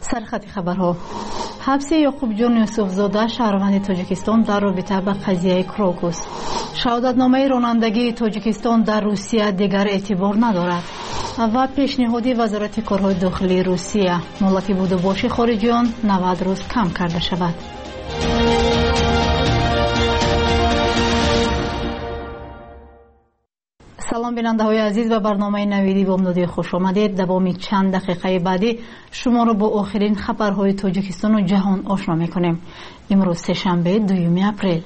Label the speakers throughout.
Speaker 1: سرخط خبرها. حبس یعقوب جان یوسفزاده شهروند تاجیکستان در رابطه با قضیه کروکوس. شهادتنامه رانندگی تاجیکستان در روسیه دیگر اعتبار ندارد و پیشنهاد وزارت کارهای داخلی روسیه مهلت بودوباش خارجیان 90 روز کم کرده شود. سلام بیننده‌های عزیز و برنامه نویدی بامدادی خوش آمدید. دوامی چند دقیقه بعدی شما را با آخرین خبرهای تاجیکستان و جهان آشنا می‌کنیم. امروز سه‌شنبه 2 اپریل.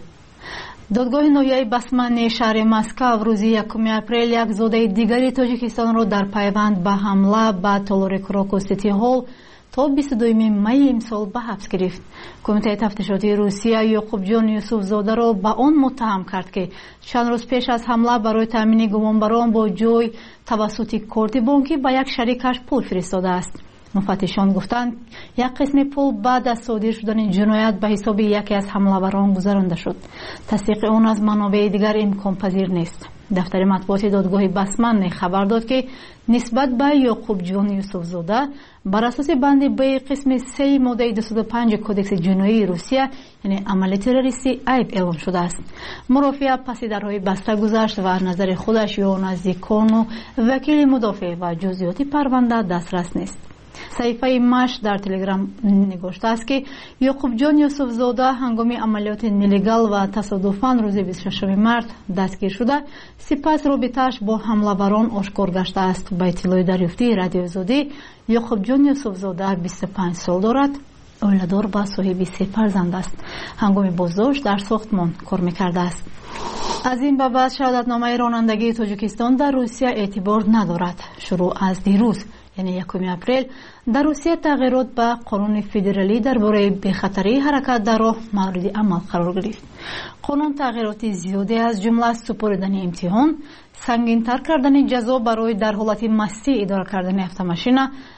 Speaker 1: دادگاه ناحیه بسمن شهر مسکو روز 1 اپریل یک زاده دیگری تاجیکستان را در پیوند به حمله به تالار کروکوس سیتی هال تا 22 می امسال به حبس گرفت. کمیته تفتیشاتی روسیه یعقوب جان یوسفزاده را به آن متهم کرد که چند روز پیش از حمله برای تامین گمانبران با جای توسط کارت بانکی به یک شریکش پول فرستاده است. مفتشان گفتند یک قسم پول بعد از صادر شدن جنایت به حساب یکی از حمله‌وران گذرانده شد. تصدیق آن از منابع دیگر امکان پذیر نیست. دفتر مطبوعات دادگاه بسمن خبر داد که نسبت به یعقوب جان یوسفزاده بر اساس بند ب قسم 3 ماده 205 کدکس جنایی روسیه یعنی عمل تروریستی عیب اعلام شده است. مرافع پس درهای بسته گذشت و از نظر خودش یا نزدیکان و وکیل مدافع و جزئیات پرونده دسترس نیست. صحیفه مش در تلگرام نگاشته است که یعقوب جان یوسفزاده هنگام عملیات نلیگال و تصادفاً روز 26 مارس دستگیر شده، سپس رابطه‌اش با حمله‌وران آشکار گشته است. به اطلاع دریافتی رادیو آزادی یعقوب جان یوسفزاده 25 سال دارد، اولادار و صاحب 3 فرزند است. هنگام بازداشت در ساختمان کار می‌کرده است. از این به بعد شهادتنامه رانندگی تاجیکستان در روسیه اعتبار ندارد. شروع از دیروز یعنی 1 اپریل در روسیه تغییرات به قانون فدرالی درباره بی‌خطری حرکت در راه مورد عمل قرار گرفت. قانون تغییرات زیادی از جمله سپردن امتحان، سنگین‌تر کردن جزا برای در حالت مستی اداره کردن اتوماشین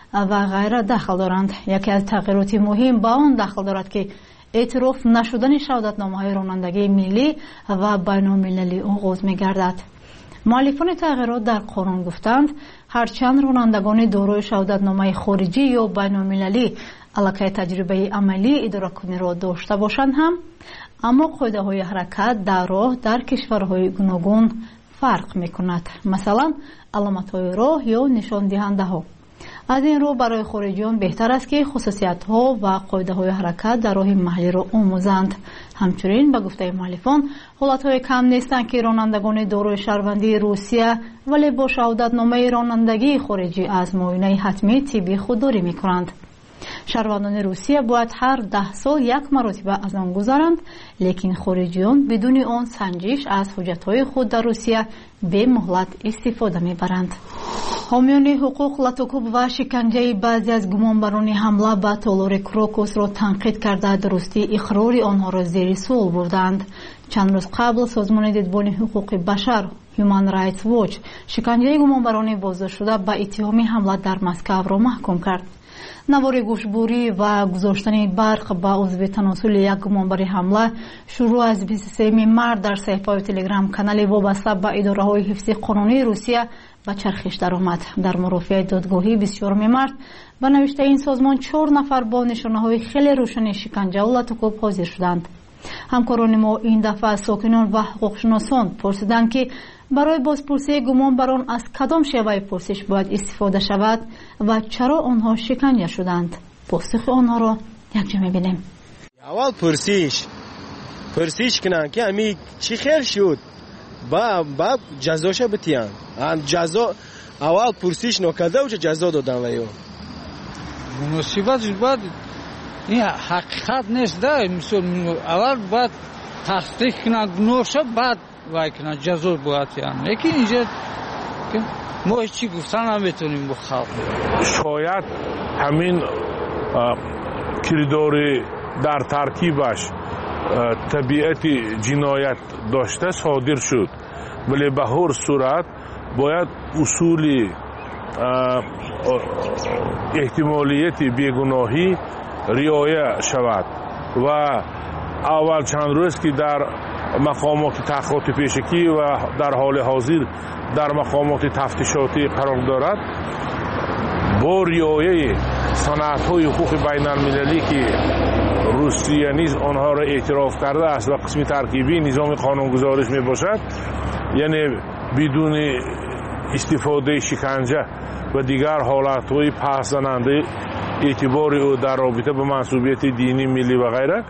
Speaker 1: و غیره داخل دارند. یکی از تغییرات مهم به آن داخل دارد که اعتراف نشدن شهادتنامه‌های رانندگی ملی و بین‌المللی آغاز می‌گردد. مؤلفان تغییرات در قانون گفتند هرچند رانندگان دارای شهادتنامه خارجی یا بین‌المللی علاقه تجربه عملی ادراکنی را داشته باشند هم، اما قاعده‌های حرکت در راه در کشورهای گوناگون فرق می‌کند. مثلا علامت‌های راه یا نشان دهنده‌ها. از این رو برای خارجیان بهتر است که خصوصیت‌ها و قاعده‌های حرکت در راه محلی را آموزند. همچنین به گفته مؤلفان حالت‌های کم نیستند که رانندگان دارای شهروندی روسیه ولی با شهادتنامه رانندگی خارجی از معاینه حتمی طبی خودداری می‌کنند. شهروندان روسیه باید هر 10 سال یک مرتبه از آن گذرند، لیکن خارجیان بدون آن سنجش از حجت‌های خود در روسیه به مهلت استفاده می‌برند. حامیان حقوق لطوکوب و شکنجه بعضی از گمانبران حمله به تالار کروکوس را تنقید کرده درستی اقرار آنها را زیر سوال بردند. چند روز قبل سازمان دیدبان حقوق بشر Human Rights Watch شکنجه گمانبران بازداشت شده به اتهام حمله در مسکو را محکوم کرد. نوار گوشبری و گذاشتن برق به عضو تناسل یک گمانبر حمله شروع از 23 مارس در صفحه تلگرام کانال وابسته به اداره‌های حفظ قانونی روسیه به چرخش درآمد. در مرافعه دادگاهی 24 مارس به نوشته این سازمان 4 نفر با نشانه‌های خیلی روشن شکنجه و لطوکوب حاضر شدند. همکاران ما این دفعه از ساکنان و حقوقشناسان پرسیدند که برای بازپرسی گمانبران از کدام شیوه پرسش باید استفاده شود و چرا آنها شکنجه شدند. پاسخ آنها را یکجا می‌بینیم.
Speaker 2: اول پرسش کنن که امی چی خیر شد با جزاش بتیان. جزا اول پرسش نکرده و جزا دادن ویو.
Speaker 3: مناسبتش باید این حقیقت نیست ده. مثلا اول باید تحقیق کنن گناهش بعد وای کنن جزا باید یعنی. لیکن اینجا ما هیچی گفتن نمیتونیم با خلق.
Speaker 4: شاید همین کریدوری در ترکیبش طبیعت جنایت داشته صادر شد، ولی به هر صورت باید اصول احتمالیت بیگناهی رعایت شود و اول چند روز که در مقامات تحقیقات پیشکی و در حال حاضر در مقامات تفتیشاتی قرار دارد با رعایت صنعت‌های حقوق بین المللی که روسیه نیز آنها را اعتراف کرده است و قسمی ترکیبی نظام قانونگذاریش می باشد، یعنی بدون استفاده شکنجه و دیگر حالت‌های پس‌زننده اعتبار او در رابطه با منصوبیت دینی، ملی و غیره،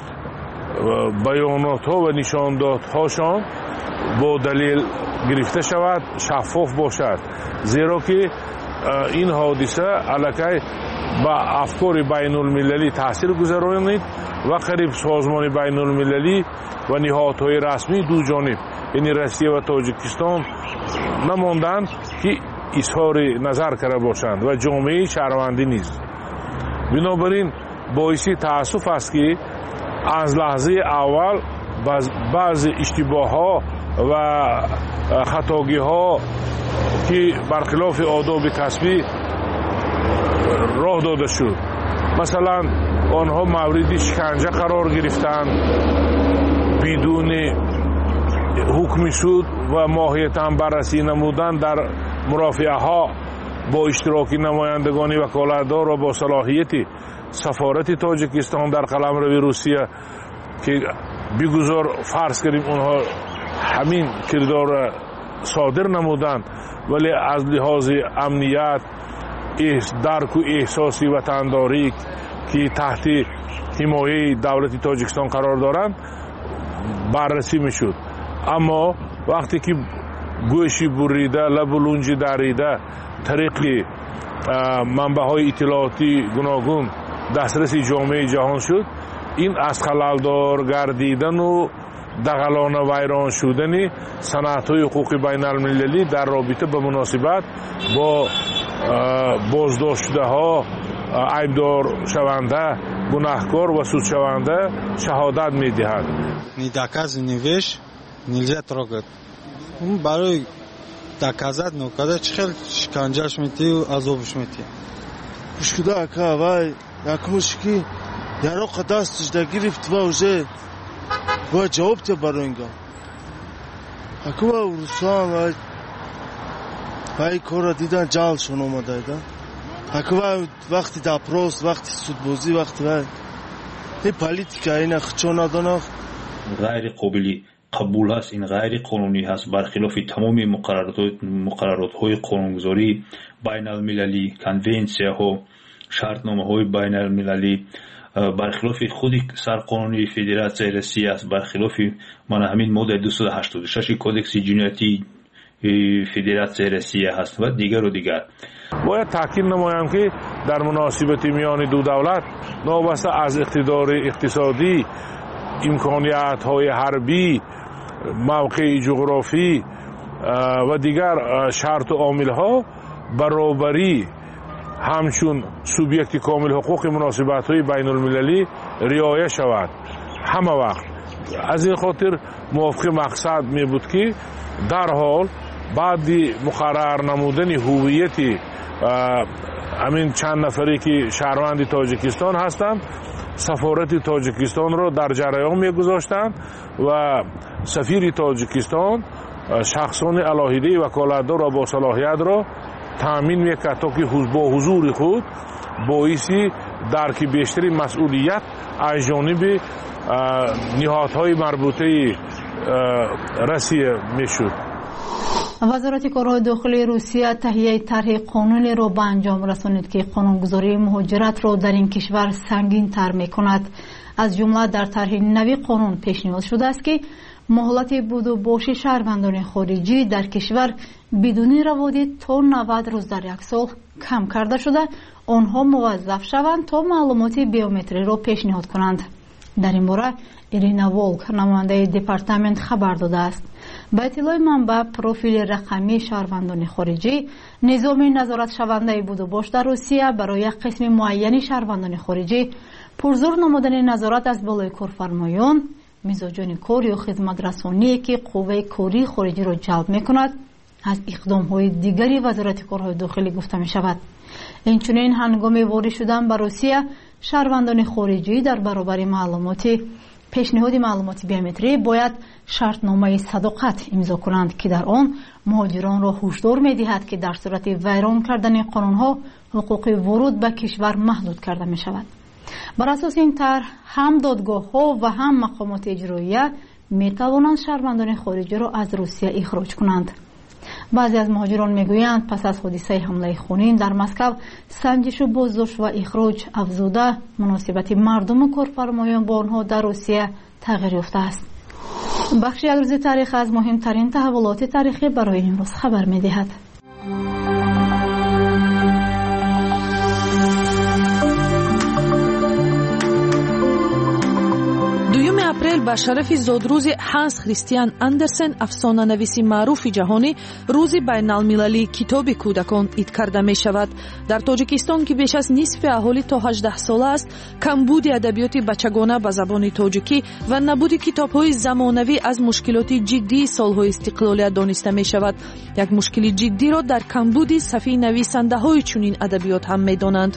Speaker 4: بیانات‌ها و نشاندادهاشان با دلیل گرفته شود، شفاف باشد، زیرا که این حادثه علاقه با افکار بین المللی تاثیر گذرانید و قریب سازمان بین المللی و نهادهای رسمی دو جانب یعنی روسیه و تاجیکستان نماندند که اظهار نظر کرده باشند و جامعه شهروندی نیز. بنابراین باعث تأسف است که از لحظه اول بعض اشتباه‌ها و خطاگی‌ها که برخلاف آداب کسبی راه داده شد، مثلا آنها مورد شکنجه قرار گرفتند بدون حکم سود و ماهیتاً بررسی نمودن در مرافعه‌ها با اشتراک نمایندگان وکالتدار و با صلاحیت سفارت تاجیکستان در قلمرو روسیه که بگذار فرض کنیم اونها همین کردار صادر نمودند، ولی از لحاظ امنیت، درک و احساسی وطنداری که تحت حمایه دولت تاجیکستان قرار دارند بررسی میشد. اما وقتی که گوشی بریده، لب و لنج دریده طریق منبع‌های اطلاعاتی گوناگون دسترس جامعه جهان شد، این از خللدار گردیدن و دغلانه ویران شدن صنعت‌های حقوق بین المللی در رابطه به مناسبت با بازداشته‌ها، عیبدار شونده، گناهکار و سود شونده شهادت می‌دهد.
Speaker 5: Не доказан не вещь нельзя трогать. برای доказать, но когда чихел шиканҷаш мети و азобш мети.
Speaker 2: Пушкуда ака вай якмушки яроқа дасташ да гирифт ва уже ва ҷавоб те бароинга. Ака ва Руслан вай кора дидан ҷалшон омадайда. Ака ва вақти допрос, вақти судбозӣ, вақти вай این پالیتیکا اینا خچو ندانه
Speaker 6: غیر قابل قبول هست، این غیر قانونی هست، برخلاف تمام مقررات های قانونگذاری بین المللی، کنونسیا ها، شرطنامه های بین المللی، برخلاف خود سرقانونی فدراسیون روسیه است، برخلاف من همین ماده 286 کودکس جنایتی فدراسیون روسیه هست و دیگر و دیگر.
Speaker 4: باید تاکید نمایم که در مناسبت میان دو دولت نابسته از اقتدار اقتصادی، امکانیت‌های حربی، موقع جغرافی و دیگر شرط و عامل‌ها برابری همچون سوبیکت کامل حقوق مناسبت‌های بین المللی رعایت شود همه وقت. از این خاطر موافق مقصد می بود که در حال بعد مقرر نمودن هویت همین چند نفری که شهروند تاجیکستان هستند سفارت تاجیکستان را در جریان می‌گذاشتند و سفیر تاجیکستان شخصان علاهده وکالتدار و با صلاحیت را تامین می‌کرد تا که با حضور خود باعث درک بیشتری مسئولیت از جانب نهادهای مربوطه روسیه می‌شد.
Speaker 1: وزارت کارهای داخلی روسیه تهیه طرح قانونی را به انجام رسانید که قانونگذاری مهاجرت را در این کشور سنگین تر می کند. از جمله در طرح نوی قانون پیشنهاد شده است که مهلت بود و باشی شهروندان خارجی در کشور بدون روادید تا 90 روز در یک سال کم کرده شده آنها موظف شوند تا معلومات بیومتری را پیشنهاد کنند. در این باره ایرینا ولک نماینده دپارتمنت خبر داده است. با اطلاع منبع پروفیل رقمی شهروندان خارجی نظام نظارت شونده بود و باش در روسیه برای قسم معینی شهروندان خارجی پرزور نمودن نظارت از بالای کارفرمایان، مزاجان کار یا خدمت رسانی که قوه کاری خارجی را جلب می‌کند از اقدام‌های دیگری وزارت کارهای داخلی گفته می‌شود. اینچنین هنگام وارد شدن به روسیه شهروندان خارجی در برابر معلومات пешниҳоди маълумоти биометрӣ бояд шартномаи садоқат имзо кунанд, ки дар он муҳоҷиронро ҳушдор медиҳад, ки дар сурати вайрон кардани қонунҳо ҳуқуқи вуруд ба кишвар маҳдуд карда мешавад. бар асоси ин тарҳ ҳам додгоҳҳо ва ҳам мақомоти иҷроия метавонанд шаҳрвандони хориҷиро аз Русия ихроҷ кунанд. баъзе аз муҳоҷирон мегӯянд, пас аз ҳодисаи ҳамлаи хунин дар Москав санҷишу боздошт ва ихроҷ афзуда муносибати мардуму корфармоён бо онҳо дар Русия тағйир ёфтааст. бахши як рӯзи таърих аз муҳимтарин таҳаввулоти таърихӣ барои имрӯз хабар медиҳад.
Speaker 7: 2 апрел ба шарафи зодрӯзи Ҳанс Христиан Андерсен, афсонанависи маъруфи ҷаҳонӣ, рӯзи байналмилалии китоби кӯдакон ид карда мешавад. Дар Тоҷикистон, ки беш аз нисфи аҳолӣ то 18 сола аст, камбуди адабиёти бачагона ба забони тоҷикӣ ва набуди китобҳои замонавӣ аз мушкилоти ҷиддии солҳои истиқлолият дониста мешавад. Як мушкили ҷиддиро дар камбуди сафи нависандаҳои чунин адабиёт ҳам медонанд.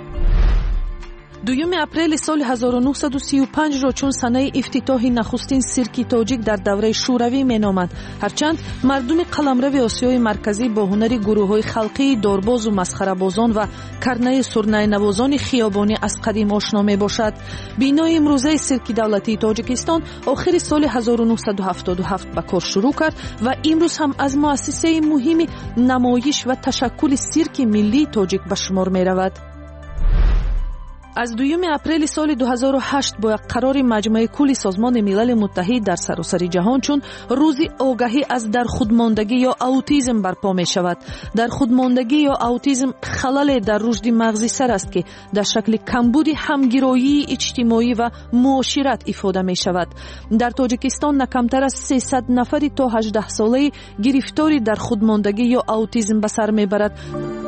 Speaker 7: 2 апрели соли 1935-ро чун санаи ифтитоҳи нахустин сирки тоҷик дар давраи шӯравӣ меноманд. ҳарчанд мардуми қаламрави Осиёи марказӣ бо ҳунари гурӯҳҳои халқии дорбозу масхарабозон ва карнаи сурнайнавозони хиёбонӣ аз қадим ошно мебошад. бинои имрӯзаи сирки давлатии Тоҷикистон охири соли 1977 ба кор шурӯъ кард ва имрӯз ҳам аз муассисаи муҳими намоиш ва ташаккули сирки миллии тоҷик ба шумор меравад. аз 2 апрели соли 2008 бо қарори маҷмӯи кулли Созмони Милали Муттаҳид дар саросари ҷаҳон чун рӯзи огаҳӣ аз дархудмондагӣ ё аутизм барпо мешавад. Дархудмондагӣ ё аутизм халале дар рушди мағзи сар аст, ки дар шакли камбуди ҳамгироyии иҷтимоӣ ва муошират ифода мешавад. дар Тоҷикистон на камтар аз 300 нафари то 18 солаи гирифтори дархудмондагӣ ё аутизм ба сар мебарад.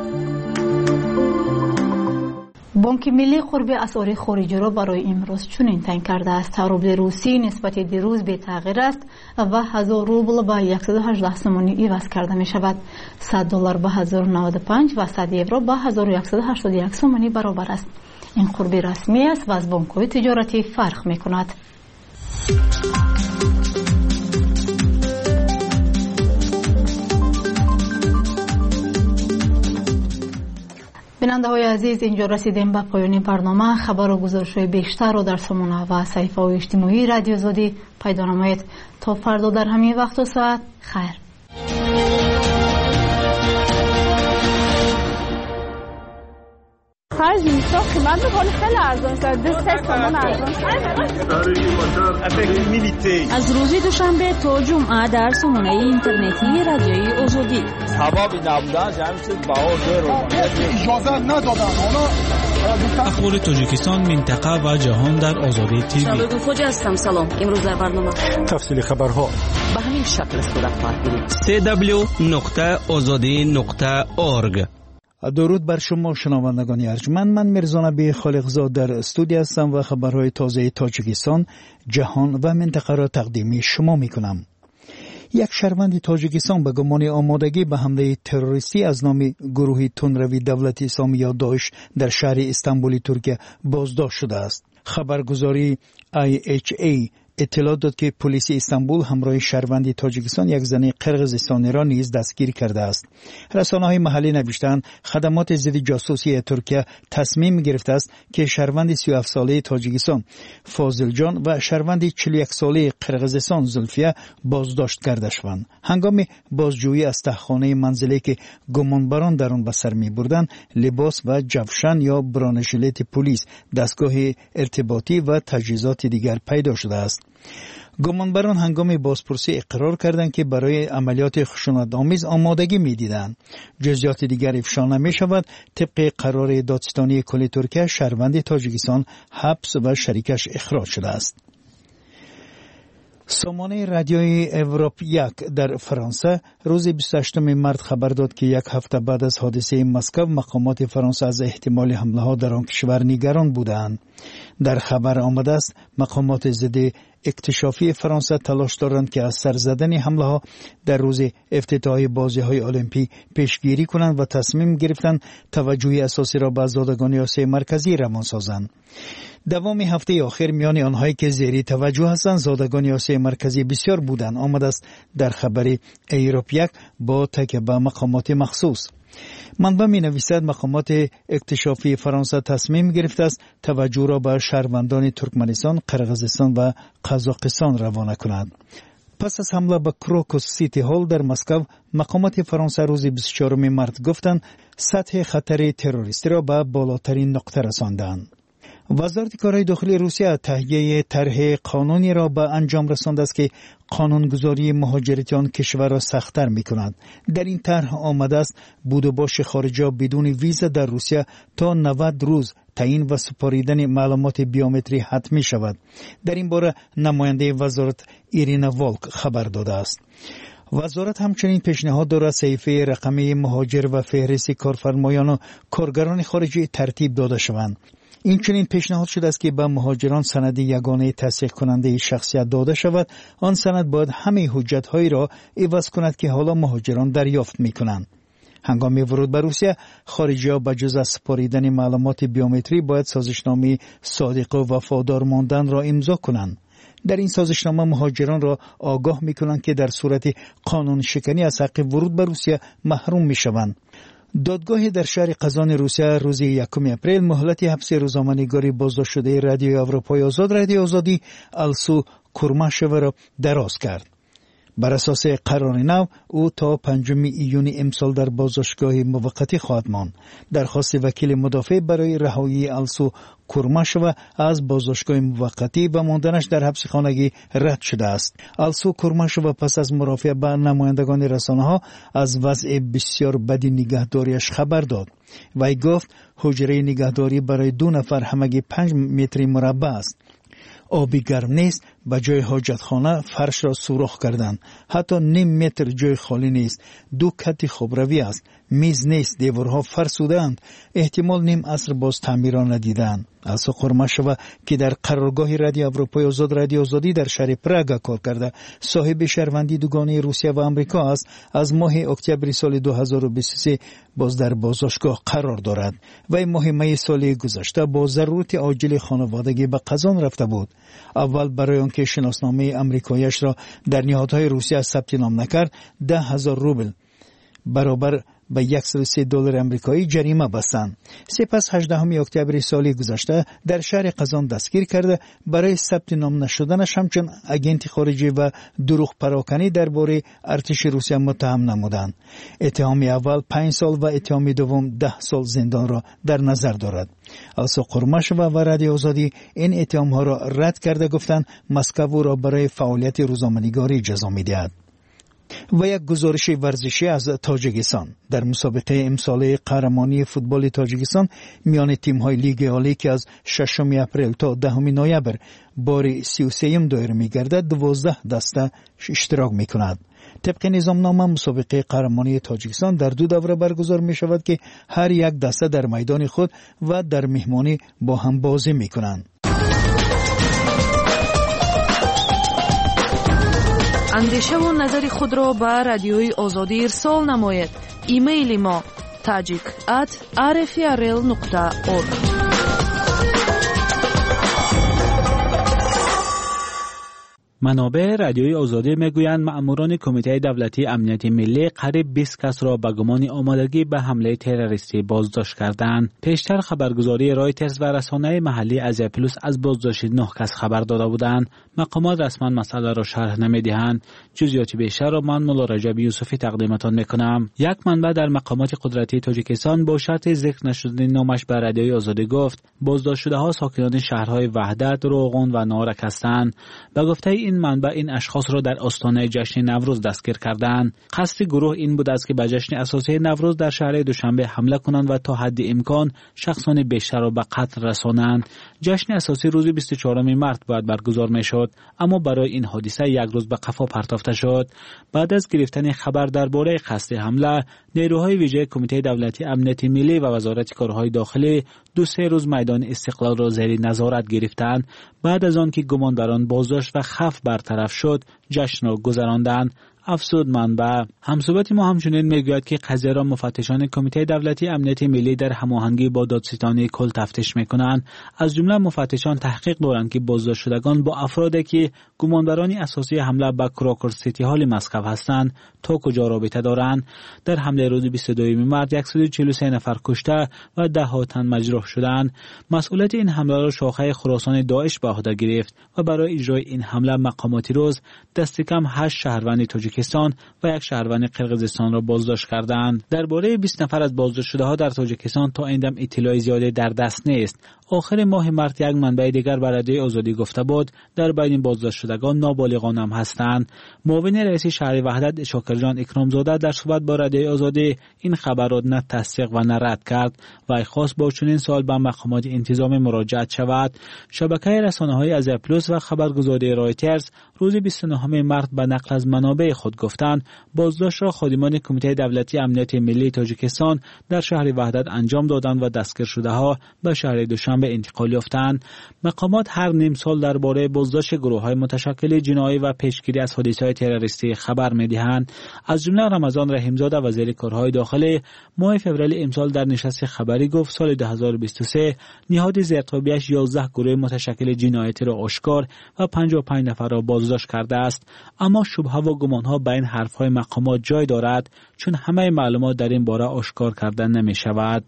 Speaker 1: бонки миллӣ қурби асъори хориҷиро барои имрӯз чунин тайн кардааст. рубли русӣ нисбати дирӯз бетағйир аст ва 1000 рубл ба 118 сомонӣ иваз карда мешавад. $100 ба 1095 ва 100 евро ба 1181 сомонӣ баробар аст. ин қурби расмӣ аст ва аз бонкҳои тиҷоратӣ фарқ мекунад. бинандаҳои азиз, инҷо расидем ба поёни барнома. хабару гузоришҳои бештарро дар сомона ва саҳифаҳои иҷтимоии радио Озодӣ пайдо намоед. то фардо дар ҳамин вақту соат хайр.
Speaker 8: قیمت میکنه خیلی ارزان است. 2 تومان ارزان
Speaker 9: از روز دوشنبه تا جمعه در سامانه اینترنتی رادیوی آزادی.
Speaker 10: سبب نبودن همین اجازه ندادن.
Speaker 11: اخبار تاجیکستان، منطقه و جهان در آزادی تیوی.
Speaker 9: شبکه خوج هستم. سلام. امروز در برنامه
Speaker 11: تفصیل خبرها
Speaker 9: به همین شکل صورت خواهد گرفت.
Speaker 11: www.azadi.org.
Speaker 12: درود بر شما شنوندگان ارجمند. من میرزا نبی خالقزاد در استودیو هستم و خبرهای تازه تاجیکستان، جهان و منطقه را تقدیم شما میکنم. یک شهروند تاجیکستان به گمان آمادگی به حمله تروریستی از نام گروه تندروی دولت اسلامی یا داعش در شهر استانبول ترکیه بازداشت شده است. خبرگزاری IHA اطلاع داد که پلیس استانبول همراه شهروند تاجیکستان یک زن قرقیزستانی را نیز دستگیر کرده است. رسانه‌های محلی نوشتند خدمات ضد جاسوسی ترکیه تصمیم گرفته است که شهروند 37 ساله تاجیکستان فاضل جان و شهروند 41 ساله قرقیزستان زلفیه بازداشت کرده شوند. هنگام بازجویی از تهخانه منزلی که گمانبران در آن به سر می‌بردند، لباس و جوشن یا برانژیلت پلیس، دستگاه ارتباطی و تجهیزات دیگر پیدا شده است. گمانبران هنگام بازپرسی اقرار کردند که برای عملیات خشونت‌آمیز آمادگی می‌دیدند. جزئیات دیگر افشا نمی‌شود. طبق قرار دادستانی کل ترکیه، شهروند تاجیکستان حبس و شریکش اخراج شده است. سامانه رادیویی اروپ 1 در فرانسه روز 28 مارس خبر داد که یک هفته بعد از حادثه مسکو مقامات فرانسه از احتمال حمله ها در آن کشور نگران بودند. در خبر آمده است مقامات ضد اکتشافی فرانسه تلاش دارند که از سر زدن حمله ها در روز افتتاحی بازی های المپیک پیشگیری کنند و تصمیم گرفتند توجه اساسی را به زادگان آسیای مرکزی روان سازند. دوام هفته آخر میان آنهایی که زیر توجه هستند زادگان آسیای مرکزی بسیار بودند آمده است در خبر ایروپ یک با تکیه به مقامات مخصوص. منبع می نویسد مقامات اکتشافی فرانسه تصمیم گرفته است توجه را به شهروندان ترکمنستان، قرقیزستان و قزاقستان روانه کنند. پس از حمله به کروکوس سیتی هال در مسکو، مقامات فرانسه روز 24 مارس گفتند سطح خطر تروریستی را به بالاترین نقطه رساندند. وزارت کارهای داخلی روسیه تهیه طرح قانونی را به انجام رسانده است که قانونگذاری مهاجرت آن کشور را سخت‌تر می‌کند. در این طرح آمده است بود و باش خارجی بدون ویزا در روسیه تا 90 روز تعیین و سپاریدن معلومات بیومتری حتمی شود. در این باره نماینده وزارت ایرینا والک خبر داده است. وزارت همچنین پیشنهاد دارد صحیفه رقمی مهاجر و فهرست کارفرمایان و کارگران خارجی ترتیب داده شوند. این چنین پیشنهاد شده است که به مهاجران سند یگانه تصدیق کننده شخصیت داده شود. آن سند باید همه حجت‌هایی را عوض کند که حالا مهاجران دریافت می‌کنند. هنگام ورود به روسیه خارجی‌ها به جز از سپاریدن معلومات بیومتری باید سازشنامه صادق و وفادار ماندن را امضا کنند. در این سازشنامه مهاجران را آگاه می‌کنند که در صورت قانون شکنی از حق ورود به روسیه محروم می‌شوند. دادگاهی در شهر قزان روسیه روز 1 اپریل مهلت حبس روزنامه‌نگار بازداشت شده رادیوی اروپای آزاد رادیو آزادی آلسو کورماشووا را دراز کرد. بر اساس قرار نو او تا 5 ایون امسال در بازداشتگاه موقتی خواهد ماند. درخواست وکیل مدافع برای رهایی آلسو کورماشووا از بازداشتگاه موقتی و ماندنش در حبس خانگی رد شده است. آلسو کورماشووا پس از مرافعه با نمایندگان رسانه‌ها از وضع بسیار بدی نگهداریش خبر داد. وی گفت حجره نگهداری برای 2 نفر همگی 5 متر مربع است. آبی گرم نیست، به جای حاجتخانه فرش را سوراخ کردند. حتی نیم متر جای خالی نیست. 2 کت خوابروی است. میز نیست، دیوارها فرسودند. احتمال نیم عصر باز تعمیر ندیدند. آلسو کورماشووا که در قرارگاه رادیو اروپای آزاد رادیو آزادی در شهر پراگ کار کرده، صاحب شهروندی دوگانه روسیه و آمریکا است. از ماه اکتبر سال 2023 باز در بازداشتگاه قرار دارد. وی ماه می سال گذشته با ضرورت عاجل خانوادگی به قزان رفته بود. اول برای آنکه شناسنامه آمریکاییش را در نهادهای روسیه ثبت نام نکرد 10,000 روبل برابر به $103 آمریکایی جریمه بستند. سپس 18 اکتبر سال گذشته در شهر قزان دستگیر کرده برای ثبت نام نشدنش همچون اگنت خارجی و دروغ پراکنی درباره ارتش روسیه متهم نمودند. اتهام اول 5 سال و اتهام دوم 10 سال زندان را در نظر دارد. آلسو کورماشووا و رادیو آزادی این اتهام ها را رد کرده گفتند مسکو را برای فعالیت روزنامه‌نگاری جزا می‌دهد. و یک گزارش ورزشی از تاجیکستان. در مسابقه امساله قهرمانی فوتبال تاجیکستان میان تیم‌های لیگ عالی که از 6 اپریل تا 10 نوامبر بار 33 دایر می‌گردد 12 دسته اشتراک می‌کند. طبق نظامنامه مسابقه قهرمانی تاجیکستان در 2 دوره برگزار می‌شود که هر یک دسته در میدان خود و در مهمانی با هم بازی می‌کنند.
Speaker 7: اندیشه و نظر خود را به رادیوی آزادی ارسال نماید. ایمیل ما tajik@rfrl.org.
Speaker 11: منابع رادیوی آزادی میگویند مأموران کمیته دولتی امنیت ملی قریب 20 کس را به گمان آمادگی به حمله تروریستی بازداشت کردند. پیشتر خبرگزاری رایترز و رسانه محلی آزیا پلوس از بازداشت 9 کس خبر داده بودند. مقامات رسما مسئله را شرح نمیدهند. جزئیات بیشتر را من مولا رجب یوسفی تقدیمتان میکنم. یک منبع در مقامات قدرتی تاجیکستان با شرط ذکر نشدن نامش به رادیوی آزادی گفت بازداشت شده ها ساکنان شهرهای وحدت، روغون و نارک هستند. به گفته این منبع این اشخاص را در آستانه جشن نوروز دستگیر کردند. قصد گروه این بود است که به جشن اساسی نوروز در شهر دوشنبه حمله کنند و تا حد امکان شخصان بیشتر را به قتل رسانند. جشن اساسی روز 24 مارس باید برگزار میشد، اما برای این حادثه یک روز به قفا پرتافته شد. بعد از گرفتن خبر درباره قصد حمله، نیروهای ویژه کمیته دولتی امنیت ملی و وزارت کارهای داخلی 2-3 روز میدان استقلال را زیر نظارت گرفتند. بعد از آن که گمانداران بازداشت و خف برطرف شد، جشن را گذراندند. افزود منبع. همصحبت ما همچنین میگوید که قضیه را مفتشان کمیته دولتی امنیت ملی در هماهنگی با دادستانی کل تفتیش میکنند. از جمله مفتشان تحقیق دارند که بازداشت شدگان با افرادی که گمانداران اساسی حمله به کراکر سیتی هال مسکو هستند تا کجا رابطه دارند. در حمله روز 22 مارس 143 نفر کشته و 10 تن مجروح شدند. مسئولیت این حمله را شاخه خراسان داعش به عهده گرفت و برای اجرای این حمله مقامات روز دست کم 8 شهروند تاجیکستان و 1 شهروند قرقیزستان را بازداشت کردند. درباره 20 نفر از بازداشت شده ها در تاجیکستان تا این دم اطلاع زیادی در دست نیست. آخر ماه مارس یک منبع دیگر به رادیوی آزادی گفته بود در بین بازداشت شدگان نابالغان هم هستند. معاون رئیس شهر وحدت شاکرجان اکرامزاده در صحبت با رادیوی آزادی این خبر را نه تصدیق و نه رد کرد و خواست با چنین سوال به مقامات انتظامی مراجعه شود. شبکه رسانه‌های آزیا پلوس و خبرگزاری رایترز روز 29 مارس به نقل از منابع خود گفتند بازداشت را خادمان کمیته دولتی امنیت ملی تاجیکستان در شهر وحدت انجام دادند و دستگیر شده ها به شهر دوشنبه انتقال یافتند. مقامات هر نیم سال درباره بازداشت گروه‌های متشکل جنایی و پیشگیری از حادثه‌های تروریستی خبر می‌دهند. از جمله رمضان رحیمزاده وزیر کارهای داخلی ماه فوریه امسال در نشست خبری گفت سال 2023 نهاد زیرتابیش 11 گروه متشکل جنایتی را آشکار و 55 نفر را بازداشت کرده است. اما شبهه و گمان‌ها بین حرف‌های مقامات جای دارد چون همه معلومات در این باره آشکار کرده نمی‌شود.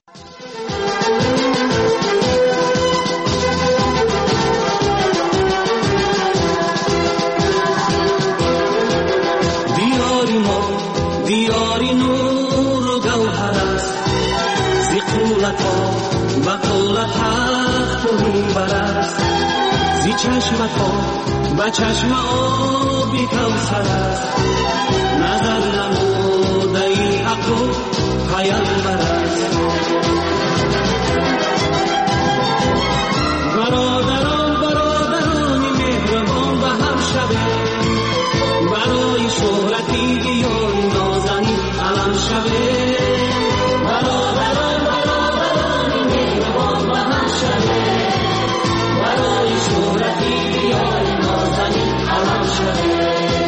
Speaker 13: دیاری نور و گوهر است زی قولت ها و قولت حق و میبر است زی چشمت ها و چشم آبی کوثر است نظر نموده ای حق و پیامبر است برادران مهربان و هم شبه برای شهرتی دیاری نازنی علم شبه برادران مهربان و هم شبه برای شهرتی دیاری نازنی علم شبه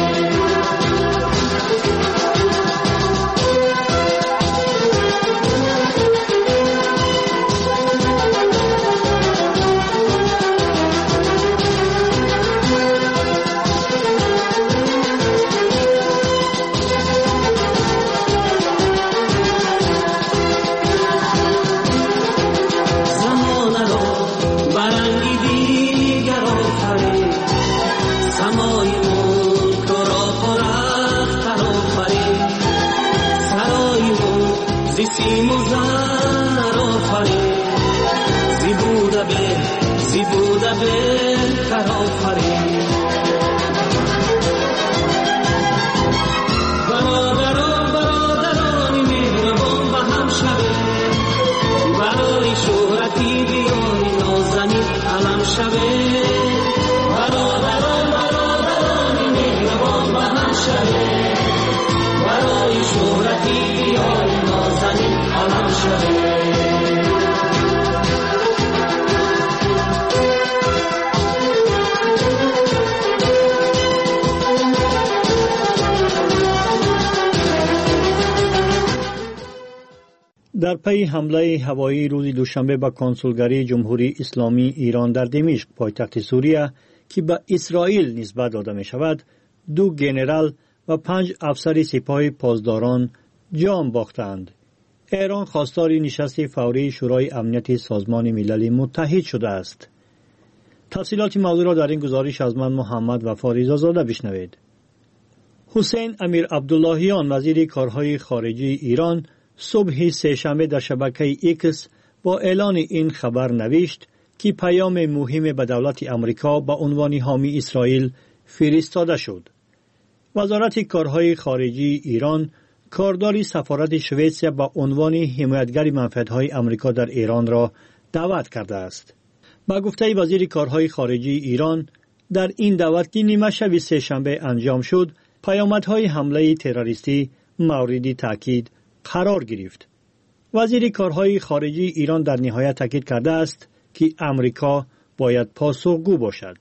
Speaker 12: در پی حمله هوایی روز دوشنبه به کنسولگری جمهوری اسلامی ایران در دمشق پایتخت سوریه که به اسرائیل نسبت داده می شود 2 ژنرال و 5 افسر سپاه پاسداران جان باختند. ایران خواستار نشست فوری شورای امنیت سازمان ملل متحد شده است. تفصیلات موضوع را در این گزارش از من محمد وفا رضازاده بشنوید. حسین امیر عبداللهیان وزیر کارهای خارجه ایران صبح سه‌شنبه در شبکه ایکس با اعلان این خبر نوشت که پیام مهم به دولت امریکا با عنوان حامی اسرائیل
Speaker 14: فرستاده شد. وزارت کارهای خارجی ایران کارداری سفارت سوئیسریا با عنوان حمایتگر منفعت‌های آمریکا در ایران را دعوت کرده است. با گفته وزیر کارهای خارجی ایران، در این دعوت که نیمه شب سه‌شنبه انجام شد، پیامدهای حمله تروریستی مورد تاکید قرار گرفت. وزیر کارهای خارجی ایران در نهایت تاکید کرده است که آمریکا باید پاسخگو باشد.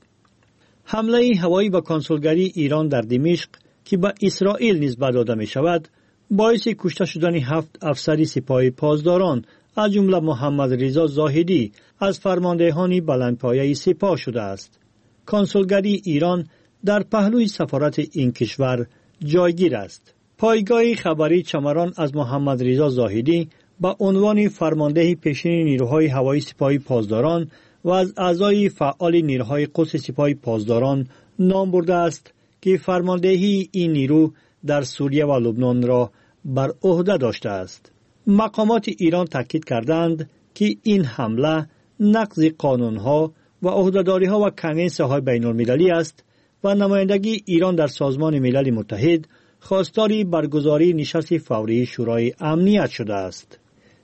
Speaker 14: حمله هوایی به کنسولگری ایران در دمشق که به اسرائیل نسبت داده می شود، باعث کشته شدن 7 افسر سپاه پاسداران از جمله محمد رضا زاهدی از فرماندهان بلندپایه سپاه شده است. کنسولگری ایران در پهلوی سفارت این کشور جایگیر است. پایگاه خبری چمران از محمد رضا زاهدی با عنوان فرمانده پیشین نیروهای هوایی سپاه پاسداران و از اعضای فعال نیروهای قدس سپاه پاسداران نام برده است که فرماندهی این نیرو در سوریه و لبنان را بر عهده داشته است. مقامات ایران تاکید کردند که این حمله نقض قانونها و عهدهداری‌ها و کنونسیون‌های بین‌المللی است و نمایندگی ایران در سازمان ملل متحد خواستار برگزاری نشست فوری شورای امنیت شده است.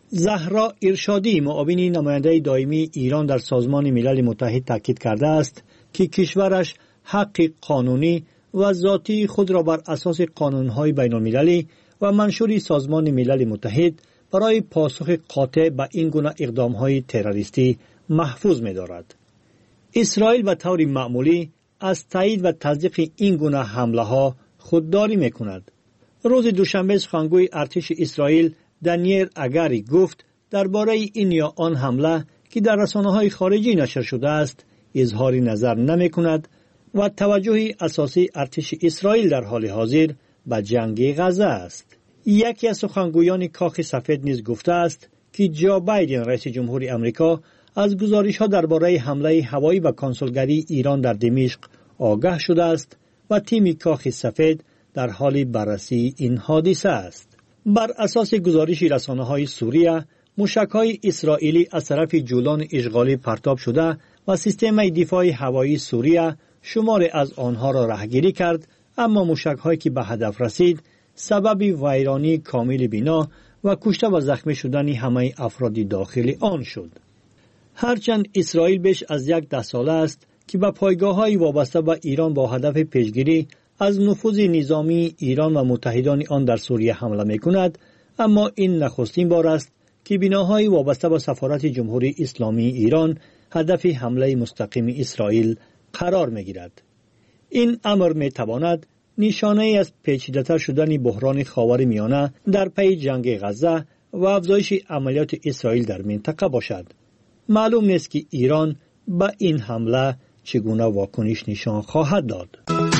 Speaker 14: زهرا ارشادی، معاون نماینده دائمی ایران در سازمان ملل متحد تاکید کرده است که کشورش حق قانونی و ذاتی خود را بر اساس قانون‌های بین‌المللی و منشور سازمان ملل متحد برای پاسخ قاطع به این گونه اقدام‌های تروریستی محفوظ می‌دارد. اسرائیل به طور معمولی از تایید و تصدیق این گونه حمله‌ها خودداری می‌کند. روز دوشنبه سخنگوی ارتش اسرائیل دانیل اگاری گفت درباره این یا آن حمله که در رسانه‌های خارجی نشر شده است اظهار نظر نمی‌کند و توجه اساسی ارتش اسرائیل در حال حاضر به جنگ غزه است. یکی از سخنگویان کاخ سفید نیز گفته است که جو بایدن رئیس جمهور آمریکا از گزارش‌ها درباره حمله هوایی به کنسولگری ایران در دمشق آگاه شده است و تیم کاخ سفید در حال بررسی این حادثه است. بر اساس گزارش رسانه‌های سوریه، موشک‌های اسرائیلی از طرف جولان اشغالی پرتاب شده و سیستم دفاع هوایی سوریه شمار از آنها را رهگیری کرد، اما موشک‌هایی که به هدف رسید سبب ویرانی کامل بنا و کشته و زخمی شدن همه افراد داخل آن شد. هرچند اسرائیل بیش از 10 ساله است که به پایگاه‌های وابسته به ایران با هدف پیشگیری از نفوذ نظامی ایران و متحدان آن در سوریه حمله می‌کند، اما این نخستین بار است که بناهای وابسته به سفارت جمهوری اسلامی ایران هدف حمله مستقیم اسرائیل قرار می‌گیرد. این امر می‌تواند نشانه از پیچیده‌تر شدن بحران خاورمیانه در پی جنگ غزه و افزایش عملیات اسرائیل در منطقه باشد. معلوم نیست که ایران به این حمله چگونه واکنش نشان خواهد داد.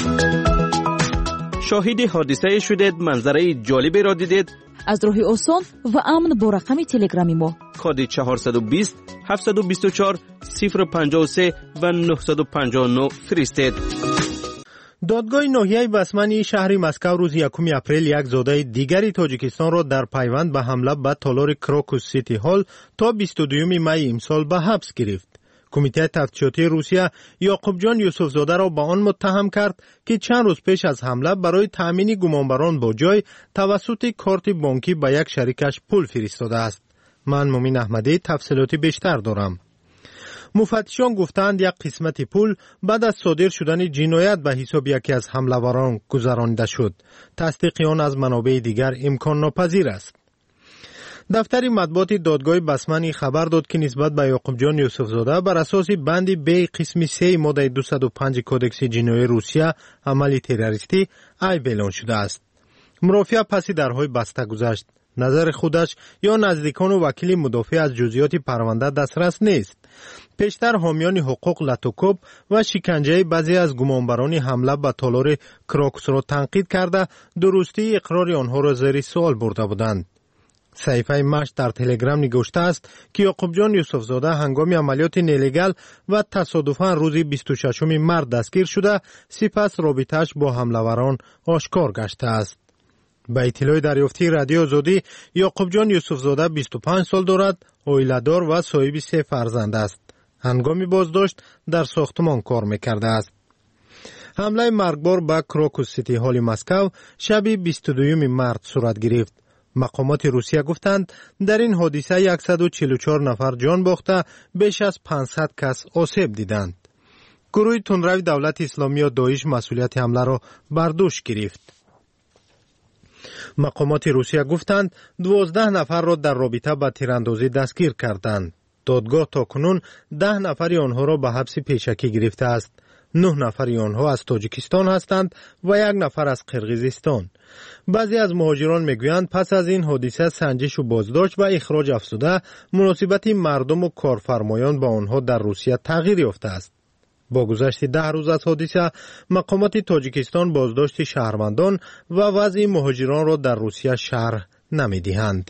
Speaker 15: شاهد حادثه شدید، منظره جالبی را دیدید؟
Speaker 7: از راه آسان و امن با رقم تلگرامی ما
Speaker 15: کد 420 724 053 و 959 فرستید.
Speaker 16: دادگاه ناحیه بسمنی شهر مسکو روز 1 اپریل یک زاده دیگری تاجیکستان را در پیوند به حمله به تالار کراکوس سیتی هال تا 22 می امسال به حبس گرفت. کمیته تفتیشاتی روسیه یعقوب جان یوسفزاده را به آن متهم کرد که چند روز پیش از حمله برای تأمین گمانبران با جای توسط کارت بانکی به یک شریکش پول فرستاده است. من مومین احمدی تفصیلاتی بیشتر دارم. مفتشان گفتند یک قسمت پول بعد از صادر شدن جنایت به حساب یکی از حمله‌وران گذرانده شد. تصدیق آن از منابع دیگر امکان ناپذیر است. دفتر مطبوعات دادگاه بسمنی خبر داد که نسبت به یعقوب جان یوسفزاده بر اساس بند ب قسم 3 ماده 205 کدکس جنایی روسیه عمل تروریستی عیب اعلان شده است. مرافعه پس درهای بسته گذشت. نظر خودش یا نزدیکان و وکیل مدافع از جزئیات پرونده دسترس نیست. پیشتر حامیان حقوق لاتوکوب و شکنجه بعضی از گمانبران حمله به تالار کراکوس را تنقید کرده درستی اقرار آنها را زیر سوال برده بودند. صحیفه مشت در تلگرام نگوشته است که یعقوب جان یوسفزاده هنگام عملیات نلیگال و تصادفاً روز 26 مارس دستگیر شده، سپس رابطه‌اش با حمله‌وران آشکار گشته است. به اطلاع دریافتی رادیو آزادی، یعقوب جان یوسفزاده 25 سال دارد، عائله‌دار و صاحب 3 فرزند است. هنگام بازداشت در ساختمان کار می‌کرده است. حمله مرگبار به کروکوس سیتی هال مسکو شب 22 مارس صورت گرفت. مقامات روسیه گفتند در این حادثه 144 نفر جان باخته، بیش از 500 کس آسیب دیدند. گروه تندروی دولت اسلامی و داعش مسئولیت حمله را بر دوش گرفت. مقامات روسیه گفتند 12 نفر را در رابطه با تیراندازی دستگیر کردند. دادگاه تاکنون 10 نفر آنها را به حبس پیشکی گرفته است. 9 نفر آنها از تاجیکستان هستند و 1 نفر از قرقیزستان. بعضی از مهاجران میگویند پس از این حادثه سنجش و بازداشت و اخراج افزوده، مناسبت مردم و کارفرمایان با آنها در روسیه تغییر یافته است. با گذشت 10 روز از حادثه، مقامات تاجیکستان بازداشت شهروندان و وضع مهاجران را در روسیه شرح نمی‌دهند.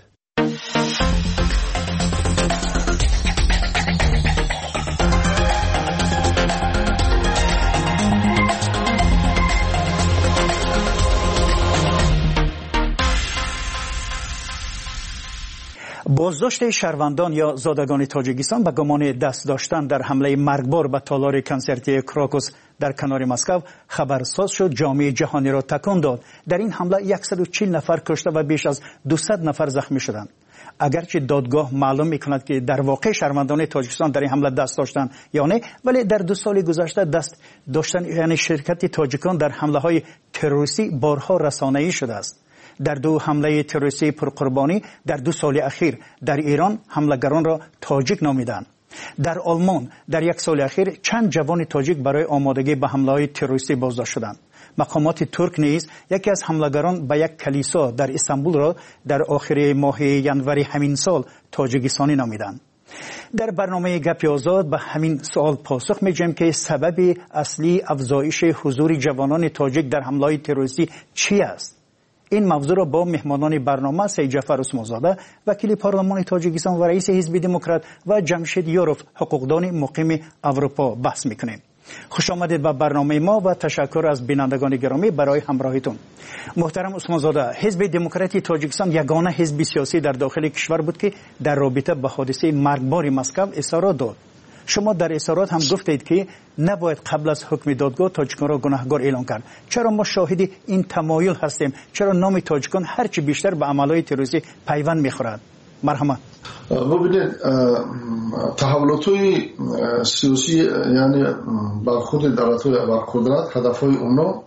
Speaker 12: بازداشت شهروندان یا زادگان تاجیکستان به گمان دست داشتن در حمله مرگبار به تالار کنسرتی کراکوس در کنار مسکو خبرساز شد، جامعه جهانی را تکان داد. در این حمله 140 نفر کشته و بیش از 200 نفر زخمی شدند. اگرچه دادگاه معلوم می‌کند که در واقع شهروندان تاجیکستان در این حمله دست داشتند یا نه، ولی در 2 سال گذشته دست داشتن یعنی شرکت تاجیکان در حمله‌های تروریستی بارها رسانه‌ای شده است. در 2 حمله تروریستی پرقربانی در 2 سال اخیر در ایران حملگران را تاجیک نامیدند. در آلمان در 1 سال اخیر چند جوان تاجیک برای آمادگی به حمله‌های تروریستی بازداشت شدند. مقامات ترک نیز یکی از حملگران به یک کلیسا در استانبول را در آخر ماه ینوری همین سال تاجیکستانی نامیدند. در برنامه گپ آزاد به همین سوال پاسخ می‌دهیم که سبب اصلی افزایش حضور جوانان تاجیک در حمله‌های تروریستی چی است؟ این موضوع را با مهمانان برنامه سید جعفر عثمانزاده وکیل پارلمان تاجیکستان و رئیس حزب دموکرات و جمشید یاروف حقوقدان مقیم اروپا بحث می‌کنیم. خوش آمدید به برنامه ما و تشکر از بینندگان گرامی برای همراهیتون. محترم عثمانزاده، حزب دموکراتی تاجیکستان یگانه حزب سیاسی در داخل کشور بود که در رابطه با حادثه مرگبار مسکو اظهارات داد. شما در اظهارات هم گفتید که نباید قبل از حکم دادگاه تاجیکان را گناهکار اعلام کرد. چرا ما شاهد این تمایل هستیم؟ چرا نام تاجیکان هرچی بیشتر به عملهای تروریستی پیوند می‌خورد؟ مرحمت.
Speaker 17: ببینید، تحولات‌های سیاسی یعنی برخورد دولت‌های ابرقدرت هدف‌های اونا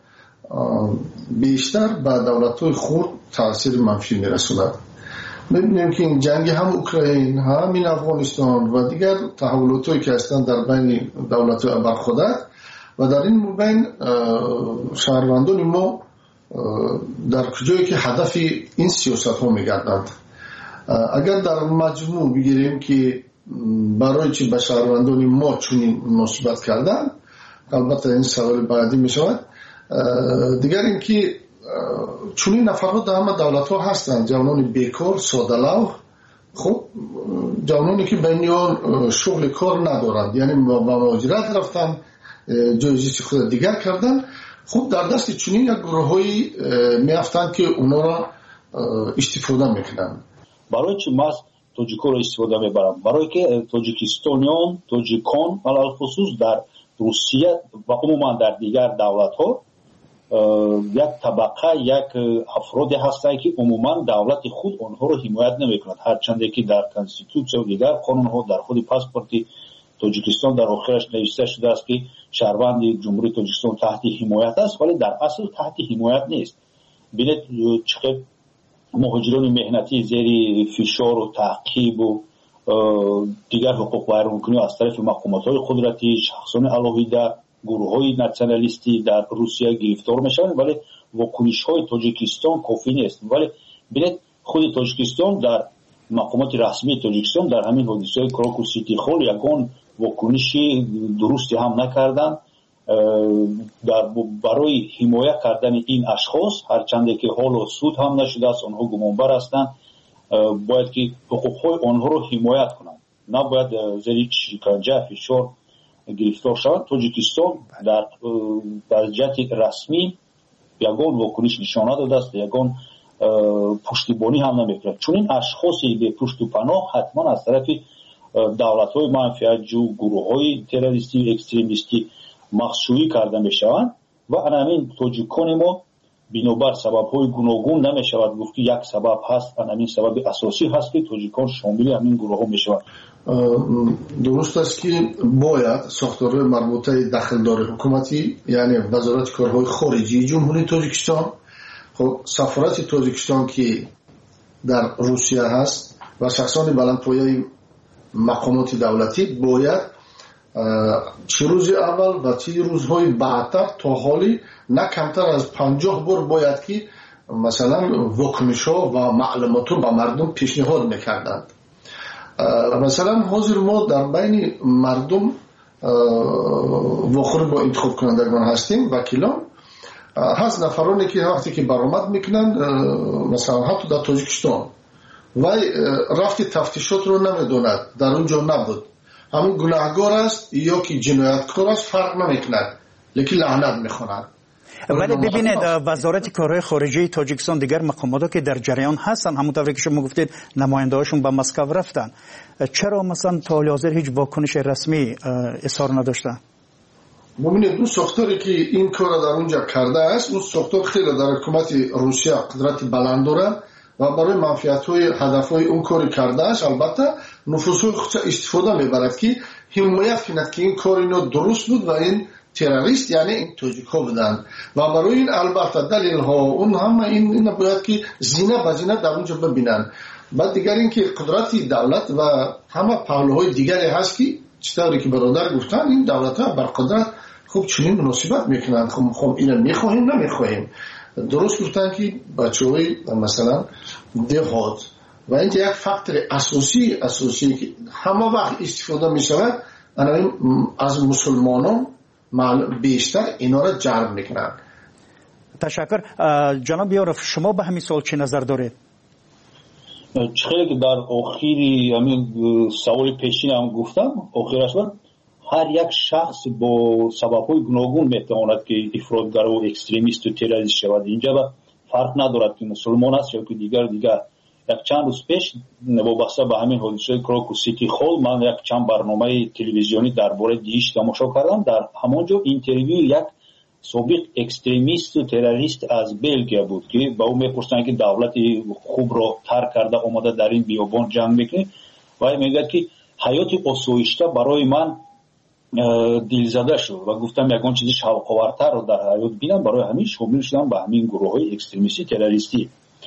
Speaker 17: بیشتر به دولت‌های خرد تاثیر منفی می‌رساند. می‌بینیم که این جنگ هم اوکراین، هم این افغانستان و دیگر تحولات‌هایی که هستند در بین دولت‌های ابرقدرت و در این بین شهروندان ما در کجایی که هدف این سیاست‌ها می‌گردند. اگر در مجموع بگیریم که برای چی به شهروندان ما چنین مناسبت کردن، البته این سوال بعدی می شود. دیگر اینکه چنین نفرات در همه دولت ها هستند، جوانان بیکار، ساده‌لوح، خب جوانانی که بین آن شغل کار ندارند، یعنی با مهاجرت رفتن، جایزی خود دیگر کردن، خب در دست چنین یک گروهایی میافتند که اونا را استفاده میکنند.
Speaker 6: برای چی ما تاجیک‌ها را استفاده میبرم؟ برای که تاجیکان علال خصوص در روسیه و عموما در دیگر دولت ها یک طبقه، یک افرادی هستند که عموما دولت خود آنها را حمایت نمیکند، هرچند که در کانستیتوسیون و دیگر قانون ها در خود پاسپورت تاجیکستان در آخرش نوشته شده است که شهروند جمهوری تاجیکستان تحت حمایت است، ولی در اصل تحت حمایت نیست. ببینید چقدر مهاجران مهنتی زیر فشار و تعقیب و دیگر حقوق ویرانکنی از طرف مقامات‌های قدرتی، شخصان علاهیده، گروه‌های ناسیونالیستی در روسیه گرفتار میشوند، ولی واکنش‌های تاجیکستان کافی نیست. ولی ببینید خود تاجیکستان در مقامات رسمی تاجیکستان در همین حادثه کراکوس سیتی هال یگان واکنشی درستی هم نکردند برای حمایت کردن این اشخاص، هرچند که حال و سود هم نشده است، آنها گمانبر هستند، باید که حقوقهای آنها رو حمایت کنند، نباید زیر شکنجه فشار گرفتار شوند. تاجیکستان در جهت رسمی یگان واکنش نشانه داده است، یگان پشتیبانی هم نمی‌کند. چون این اشخاصی به پشت و پناه حتما از طرف دولت‌های منفعت‌جو، گروه‌های تروریستی و اکستریمیستی مخشویی کرده میشوند و همین توجیکان ما بنابر سبب‌های گوناگون نمی‌شود گفت که یک سبب هست، همین سبب اساسی هست که توجیکان شامل همین گروه‌ها می‌شوند.
Speaker 17: درست است که باید ساختارهای مربوطه دخلدار حکومتی یعنی وزارت کارهای خارجی جمهوری تاجیکستان، خب سفارت تاجیکستان که در روسیه هست و شخصان بلندپایه مقامات دولتی باید چه روز اول و چه روزهای بعدتر تا حالی نه کمتر از 50 بار باید که مثلا واکنش‌ها و معلومات رو به مردم پیشنهاد میکردند. مثلا حاضر ما در بین مردم واخور با انتخاب کنندگان هستیم، وکیلان هست نفرانی که وقتی که برآمد میکنن مثلا حتی در تاجیکستان و رفت تفتیشات رو نمیدوند، در اونجا نبود، همین گناهگار است یا که جنایتکار است فرق نمیکند، لیکن لعنت میخونند.
Speaker 12: ولی ببینید وزارت کارهای خارجه تاجیکستان دیگر مقامات که در جریان هستن، همونطور که شما گفتید نماینده‌هاشون به مسکو رفتن، چرا مثلا تا حال حاضر هیچ واکنش رسمی اظهار نداشتن؟
Speaker 17: ببینید اون ساختاری که این کار در اونجا کرده است، اون ساختار خیلی در حکومت روسیه قدرت بلند داره و برای منفعت‌های هدف‌های اون کاری کرده است. البته نفوذهای خودش استفاده میبرد که حمایت کند که این کار اینو درست بود و این تروریست یعنی این توجیک‌ها بودن و برای این البته دلیل‌ها اون همه این باید که زینه به زینه در اونجا ببینن. بعد دیگر این که قدرت دولت و همه پهلوهای دیگری هست که چطوری که برادر گفتن این دولت‌ها بر قدرت خوب چنین مناسبت میکنن، خب اینو میخواهیم نمیخواهیم. درست گفتن که بچه‌های مثلا دهات و این یک فاکتور اساسی که همه وقت استفاده میشود از مسلمانان بیشتر اینا را جلب میکنن.
Speaker 12: تشکر. جناب یارف شما به همین سوال چه نظر دارید؟
Speaker 6: خیلی که در آخری همین سوال پیشین هم گفتم، آخرش هر یک شخص با سبب‌های گوناگون میتواند که افراطگرا و اکستریمیست و تروریست شود. اینجا فرق ندارد که مسلمان است یا که دیگر. یک چند روز پیش وابسته به همین حادثه کروکوس سیتی هال من یک چند برنامه تلویزیونی درباره دیش تماشا کردم. در همونجا اینترویو یک سابق اکستریمیست و تروریست از بلژیک بود که با او میپرسن که دولت خوب را ترک کرده اومده در این بیابان جنگ میکنه و میگه که حیات آسایشته برای من دلزده شد و گفتم یگان چیزی شوق‌آورتر رو در حیات بینم، برای همین شامل شدم به همین گروه‌های اکستریمیستی تروریستی.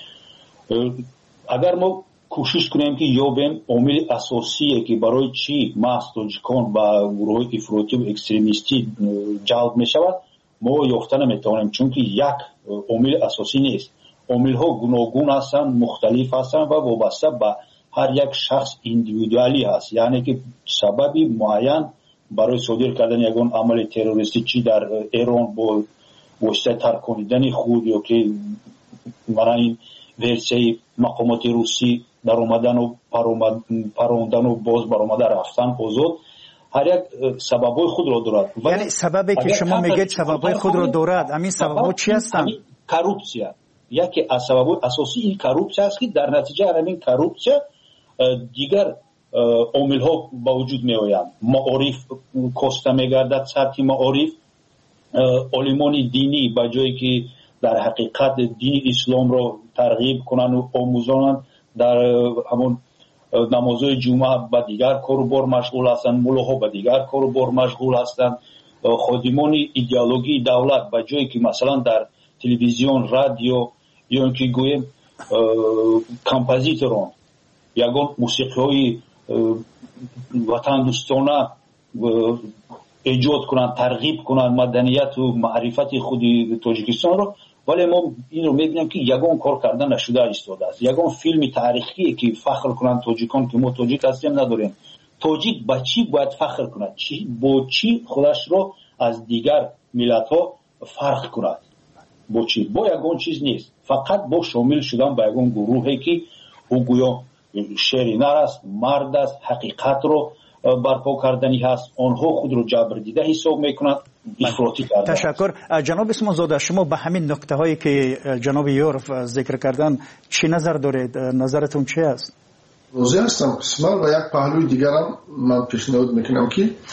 Speaker 6: اگر ما کوشش کنیم که یابیم عامل اساسی که برای چی محض تاجیکان و گروه‌های افراطی و اکستریمیستی جلب می‌شود ما یافته نمی‌توانیم، چون که یک عامل اساسی نیست. عامل‌ها گوناگون هستند، مختلف هستند و وابسته به هر یک شخص ایندیویدوالی هست، یعنی که سببی معین برای صادر کردن یگان عمل تروریستی چی در ایران با واسطه ترکاندن خود یا که برای این ورسیه مقامات روسی در اومدن و پروندن و باز برآمده رفتن آزاد، هر یک سببای خود را دارد.
Speaker 12: یعنی سببی که شما میگید سببای خود را دارد، همین سببا چی هستند؟
Speaker 6: کروپسیا یکی از سببای اساسی این کروپسیا است که در نتیجه همین کروپسیا دیگر عامل ها با وجود می آیند. معارف کاسته می گردد، سطح معارف عالمان دینی با جایی که در حقیقت دین اسلام را ترغیب کنند و آموزانند در همون نمازهای جمعه با دیگر کار و بار مشغول هستند، ملاها با دیگر کار و بار مشغول هستند. خادمان ایدئولوژی دولت با جایی که مثلا در تلویزیون رادیو یا اینکه گویم کمپوزیتوران یگان موسیقی‌های وطن دوستانه ایجاد کنند، ترغیب کنند مدنیت و معرفت خود تاجیکستان رو، ولی ما این رو می‌بینیم که یگان کار کردن نشده ایستاده است. یگان فیلم تاریخی که فخر کنند تاجیکان که ما تاجیک هستیم نداریم. تاجیک با چی باید فخر کند؟ با چی خودش رو از دیگر ملت‌ها فرق کند؟ با چی؟ با یگان چیز نیست، فقط با شامل شدن به یگان گروهی که او گویا شعری نر است، مرد است، حقیقت رو برپا کردنی هست، آنها خود رو جبر دیده حساب میکنند، افراطی کردن.
Speaker 12: تشکر. جناب اسمان زاده شما به همین نکته هایی که جناب یورف ذکر کردن چی نظر دارید؟ نظرتون چی است؟
Speaker 17: روزی هستم قسمان و یک پهلوی دیگرم من پیشنهاد میکنم که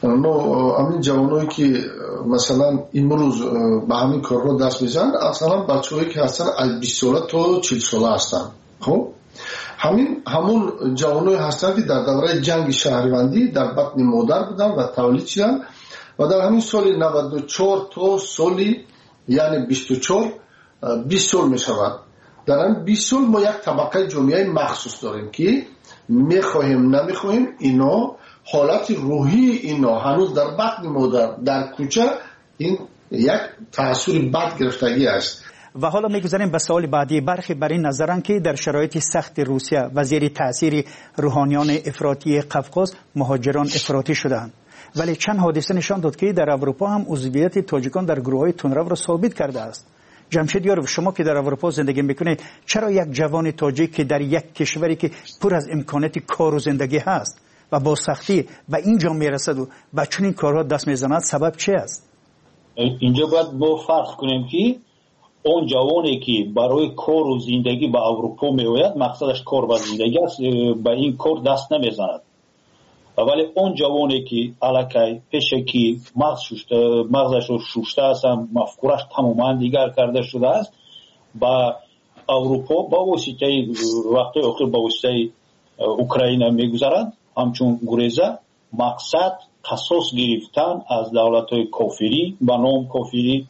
Speaker 17: همین جوانایی که مثلا امروز به همین کارها دست میزنن اصلا بچه‌هایی که هستن از 20 ساله تا 40 ساله هستن. خب همون جوانایی هستن که در دوره جنگ شهروندی در بطن مادر بودن و تولید شدن و در همین سال 94 تا سالی یعنی 24 20 سال می شود. در این 20 سال ما یک طبقه جامعه مخصوص داریم که میخواهیم نمیخواهیم اینا حالت روحی اینا هنوز در بطن مادر در کوچه این یک تأثیر بد گرفتگی است.
Speaker 12: و حالا میگذاریم به سوال بعدی. برخی بر این نظرن که در شرایط سخت روسیه و زیر تأثیر روحانیان افراطی قفقاز مهاجران افراطی شدند، ولی چند حادثه نشان داد که در اروپا هم عضویت تاجیکان در گروه‌های تندرو را ثابت کرده است. جمشید یارو، شما که در اروپا زندگی میکنید، چرا یک جوان تاجیک که در یک کشوری که پر از امکانات کار و زندگی هست و با سختی و اینجا میرسد و به چنین کارها دست میزند، سبب چی است؟
Speaker 6: اینجا باید با فرق کنیم که اون جوانی که برای کار و زندگی به اروپا میآید مقصدش کار و زندگی است، به این کار دست نمیزند. ولی اون جوانی که الکی پیشکی مغزش رو شوشته است، مفکورش تماما دیگر کرده شده است، با اروپا با واسطه وقتی آخر با واسطه اوکراین میگذارند، همچون گریزه مقصد قصاص گرفتن از دولت‌های کافری با نام کافری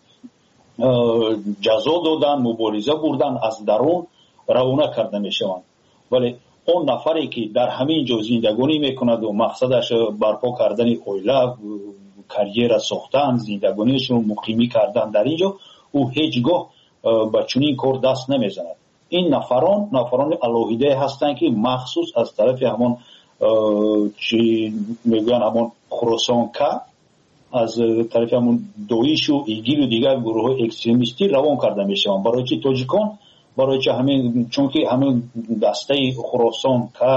Speaker 6: جزا دادن، مبارزه بردن، از درون روانه کرده میشوند. ولی اون نفری که در همین جا زندگانی میکند و مقصدش برپا کردن اویله، کریر ساختن، زندگانیشون مقیمی کردن در اینجا، او هیچگاه به چنین کار دست نمیزند. این نفران الهیده هستند که مخصوص از طرف همون چی میگن همون خراسان که از طرف همون دویش و ایگیل و دیگر گروه های اکستریمیستی روان کرده میشوند. برای چی تاجیکان؟ برای چه همین، چون که همین دسته خراسان که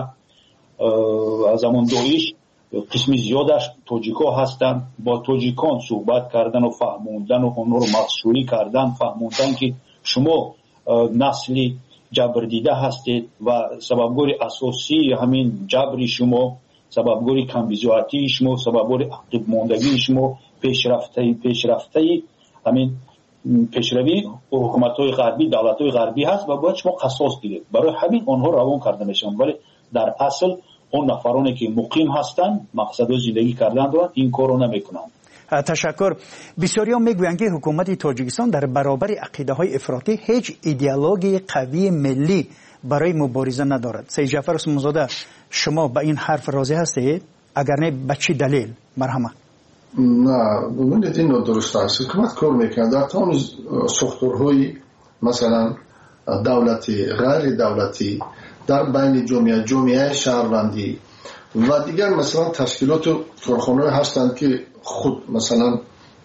Speaker 6: از همون دویش قسمی زیادش تاجیکا هستند، با تاجیکان صحبت کردن و فهموندن و اونها رو مخصوصی کردن، فهموندن که شما نسلی جبر دیده هستید و سببگوری اساسی همین جبری شما، سببگوری کمبیزواتی شما، سببگوری عقب ماندگی شما، پیشرفته همین پیشروی حکومت‌های غربی، دولت‌های غربی هست و باید شما قصاص گیرید. برای همین آنها روان کرده میشن، ولی در اصل اون نفرانی که مقیم هستند مقصد زندگی کردن دارند این کارو نمیکنند.
Speaker 12: تشکر. بسیاریان میگویند که حکومت تاجیکستان در برابر عقیده‌های افراطی هیچ ایدئولوژی قوی ملی برای مبارزه ندارد. سید جعفر عثمانزاده، شما به این حرف راضی هستید؟ اگر نه به چه دلیل؟ مرحمت.
Speaker 17: نه، ببینید این درست است. حکومت کار میکنه در تمام ساختارهای مثلا دولتی، غیر دولتی، در بین جامعه شهروندی و دیگر مثلا تشکیلات و کارخانه‌ای هستند که خود مثلا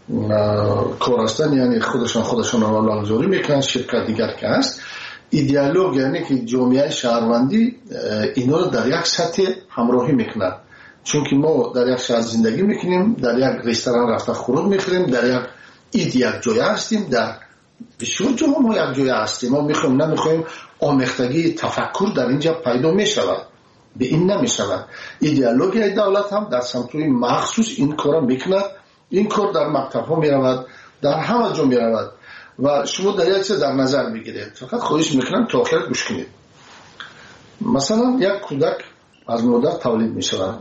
Speaker 17: کار هستند، یعنی خودشان اعلامگذاری میکنن، شرکت دیگر که هست. ایدئولوژی یعنی که جامعه شهروندی اینا رو در یک سطح همراهی میکنن، چون که ما در یک شهر زندگی میکنیم، در یک رستوران رفته خورد میخوریم، در یک جای هستیم، در بسیار جاها ما یک جای هستیم. ما میخوایم نمیخوایم آمیختگی تفکر در اینجا پیدا میشود، به این نمیشود. ایدئولوژی دولت هم در سمت‌های مخصوص این کارا میکند. این کار در مکتب ها میرود، در همه جا میرود و شما در یک چیز در نظر بگیرید. فقط خواهش میکنم تا آخر گوش کنید. مثلا یک کودک از مادر تولید میشود،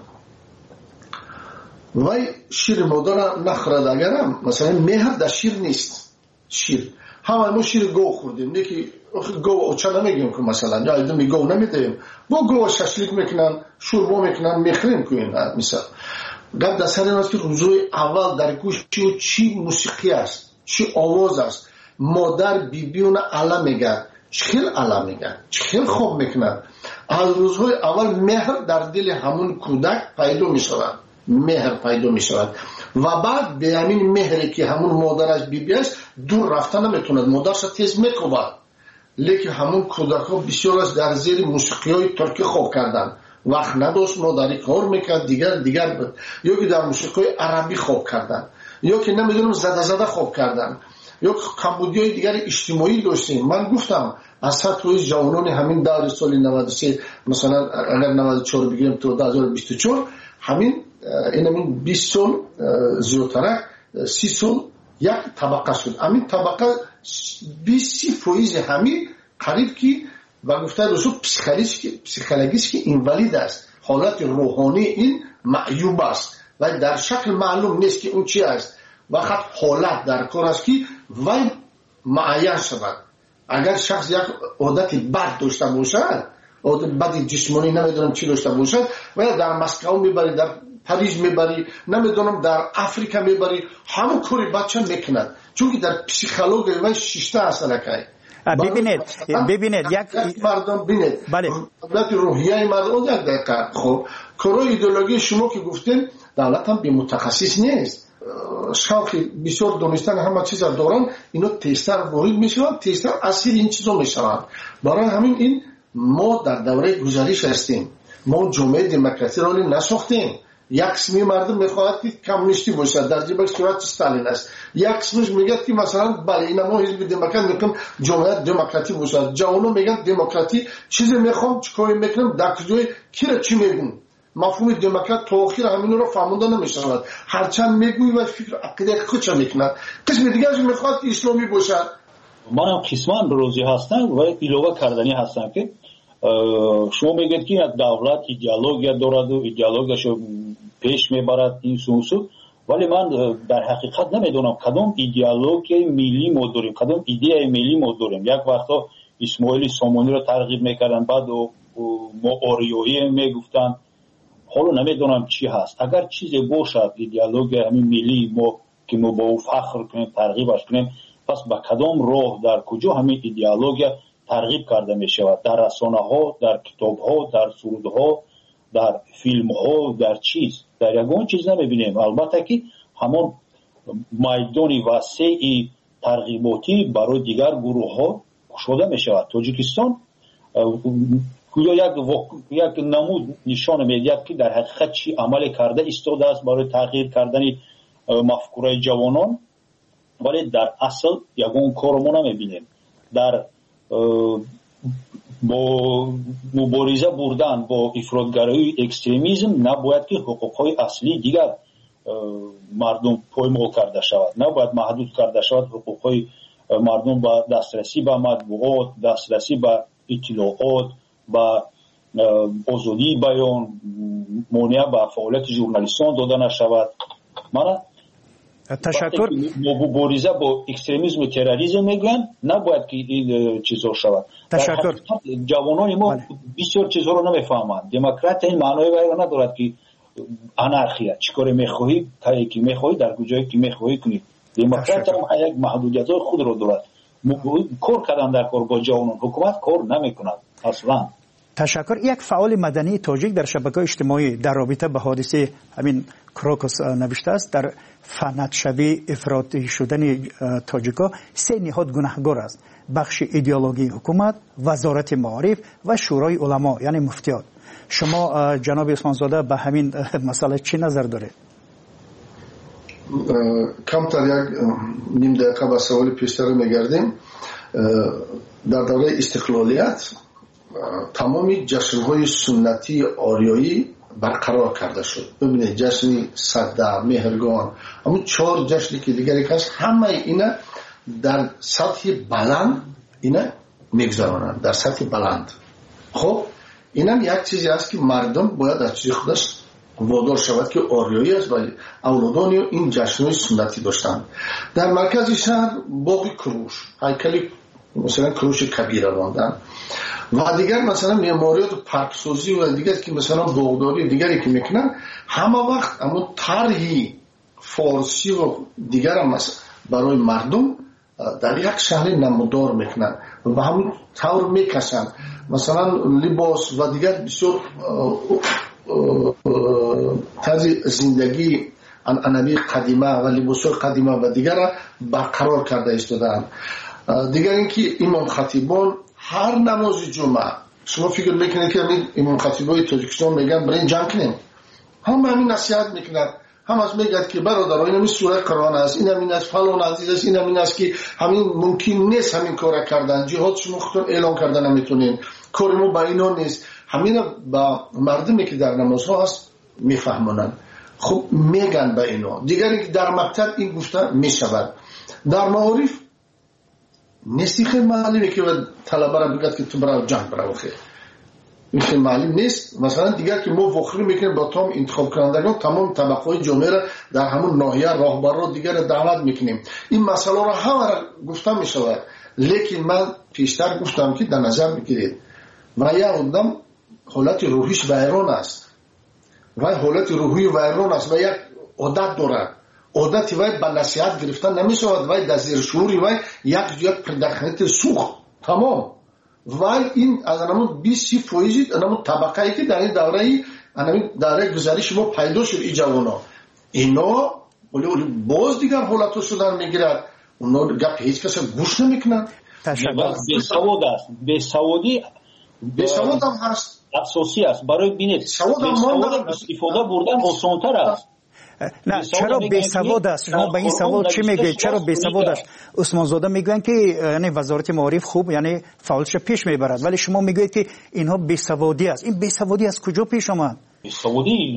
Speaker 17: وای شیر مادر نخورد، اگرم مثلا مهر در شیر نیست. شیر همه ما شیر گو خوردیم، یکی گو اوچه نمیگیم که مثلا یا ایدمی گو نمیدیم، با گو ششلیک میکنن، شوربا میکنن، میخریم که این مثلا قد در سر این است که روزای اول در گوش چی موسیقی است، چی آواز است. مادر بیبیون علم میگه، چخیل علم میگه، چخیل خوب میکنن. از روزهای اول مهر در دل همون کودک پیدا میشود، مهر پیدا میشود و بعد به همین مهری که همون مادرش بیبی است دور رفتن نمیتوند، مادرش تیز میکوبد. لیکن همون کودک ها بسیار از در زیر موسیقی های ترکی خوب کردن، وقت نداشت مادری کار میکرد، دیگر بود، یا که در موسیقی عربی خوب کردن، یا که نمیدونم زده خوب کردن، یا کمبودی های دیگر اجتماعی داشتیم. من گفتم از سطح جوانان همین دور سال 93 مثلا اگر 94 بگیریم تو 2024 همین این 20 سال زیادتر 30 سال یک طبقه شد. همین طبقه 20% همین قریب که و گفته رسول پسیکولوژیش که اینوالید است، حالت روحانی این معیوب است و در شکل معلوم نیست که اون چی است. وقت حالت در کار است که وی معین شود. اگر شخص یک عادت بد داشته باشد، عادت بد جسمانی نمیدونم چی داشته باشد، و در مسکو میبری، در پاریس میبری، نمیدونم در افریقا میبری، همون کاری بچه میکند، چون که در پسیکولوژی و شیشته اصلا که
Speaker 12: ببینید یک
Speaker 17: مردم ببینید دولت روحیه مردم یک دقیقه. خب کارای ایدئولوژی شما که گفتین دولت هم به متخصص نیست، شاخی بسیار دانستن همه چیز دارن، اینا تستر وارد میشوند، تستر اصیل این چیزا میشوند. برای همین این ما در دوره گذشته هستیم، ما جامعه دموکراسی را نساختیم. یک قسمی مردم میخواهد که کمونیستی باشد، در جیبش صورت استالین است. یک قسمش میگه که مثلا بله اینا ما حزب دموکرات میگیم جامعه دموکراتی باشد. جوانو میگن دموکراتی چیزی میخوام چیکار میکنم، در کجای کی را چی میگن. مفهوم دموکرات تا آخر همین رو فهمونده نمیشود. هرچند میگوی و فکر عقیده خودش میکند. قسم دیگه میخواد که اسلامی باشد.
Speaker 6: من هم قسمان روزی هستم و ایلوه کردنی هستم که شما میگید که دولت ایدئولوژی دارد و ایدئولوژیشو پیش میبرد این سوسو، ولی من در حقیقت نمیدونم کدام ایدئولوژی ملی ما داریم، کدام ایده ملی ما داریم. یک وقتا اسماعیل سامانی رو ترغیب میکردن، بعد ما آریایی میگفتن، حالا نمیدونم چی هست. اگر چیزی باشد ایدئولوژی همین ملی ما که ما با او فخر کنیم، ترغیبش کنیم، پس با کدام راه در کجا همین ایدئولوژی ترغیب کرده می شود؟ در رسانه ها، در کتاب ها، در سرود ها، در فیلم ها، در چیز، در یگان چیز نمیبینیم. البته که همون میدان وسیع ترغیباتی برای دیگر گروه ها شده می شود. تاجیکستان یک نمود نشان میدهد که در حقیقت چی عمل کرده ایستاده است برای تغییر کردن مفکوره جوانان، ولی در اصل یگان کار ما نمیبینیم. در با مبارزه بردن با افراطگرایی اکستریمیسم نباید که حقوقهای اصلی دیگر مردم پایمال کرده شود، نباید محدود کرده شود حقوقهای مردم با دسترسی به مطبوعات، دسترسی به اطلاعات، با آزادی بیان، مانع به فعالیت ژورنالیستان داده نشود. من
Speaker 12: تشکر.
Speaker 6: مبارزه با اکستریمیسم و تروریسم میگن نباید که این چیزا شود.
Speaker 12: تشکر.
Speaker 6: جوانان ما بسیار چیزها رو نمیفهمند. دموکرات این معنای وای ندارد که انارخیا چیکار میخواهی تا کی میخواهی در کجایی که میخواهی کنی. دموکرات هم یک محدودیت‌های خود رو دارد. کار کردن در کار با جوانان، حکومت کار نمیکند اصلا.
Speaker 12: تشکر. یک فعال مدنی تاجیک در شبکه‌های اجتماعی در رابطه به حادثه همین کروکوس نوشته است در فنتشوی افراطی شدن تاجیکا 3 نهاد گناهکار است: بخش ایدئولوژی حکومت، وزارت معارف و شورای علما یعنی مفتیات. شما جناب عثمانزاده به همین مسئله چی نظر دارید؟
Speaker 17: کمتر یک نیم دقیقه به سوال پیشتر میگردیم. در دوره استقلالیت تمامی جشن‌های سنتی آریایی برقرار کرده شد. ببینید جشن صده، مهرگان، همون 4 جشنی که دیگری هست، همه اینا در سطح بلند اینا میگذرانند، در سطح بلند. خب اینم یک چیزی است که مردم باید از چیز خودش وادار شود که آریایی است و اولادان این جشن‌های سنتی داشتند. در مرکز شهر باغ کروش، هیکل مثلا کروش کبیر ماندن و دیگر مثلا معماریات و پارکسازی و دیگر که مثلا باغداری دیگری که میکنن، همه وقت اما طرحی فارسی و دیگر هم برای مردم در یک شهر نمودار میکنن و به همون طور میکشن. مثلا لباس و دیگر بسیار طرز زندگی عنعنوی قدیمه و لباس قدیمه و دیگر را برقرار کرده ایستادن. دیگر اینکه امام خطیبان هر نماز جمعه، شما فکر میکنید که امام خطیبای تاجیکستان میگن برای جمع کنیم، هم همین نصیحت میکنند، هم از میگد که برادران این سوره قرآن است، این همین است، فلان عزیز است، این همین است که همین ممکن نیست همین کار کردن، جهاد شما خودتون اعلان کردن نمیتونین، کار ما با اینا نیست. همین با مردمی که در نمازها هست میفهمونن. خب میگن به اینا دیگری که در مکتب این گفته میشود. در معارف نیستی خیلی معلومه که طلبه را بگد که تو برای جنگ برای خیلی این خیلی معلوم نیست. مثلا دیگر که ما وخری میکنیم با تمام انتخاب کنندگان تمام طبقه جامعه را در همون ناحیه راهبر را دیگر دعوت میکنیم. این مسئله را همه را گفته میشود، لیکن من پیشتر گفتم که در نظر بگیرید و یک آدم حالت روحیش ویران است و حالت روحی ویران است و یک عادت دارد. عادت وای به نصیحت گرفتن نمیشود، وای در زیر شعوری وای یک پردخنیت سوخت تمام. وای این از همون 20% همون طبقه‌ای که در این دوره گذشته ما پیدا شد این جوانا اینا ولی باز دیگر حالتو شدن میگیرد. اونا گپ هیچ کس گوش نمیکنن.
Speaker 6: بیسواد است. بیسواد هم هست، اساسی است. برای بینید بیسواد استفاده بردن آسان‌تر است.
Speaker 12: نه چرا بیسواد است؟ شما به این سوال چی میگید؟ چرا بیسواد است؟ عثمان زاده میگن که یعنی وزارت معارف خوب یعنی فعالش پیش میبرد، ولی شما میگید که اینها بیسوادی است. این بیسوادی از کجا پیش آمد؟
Speaker 6: بیسوادی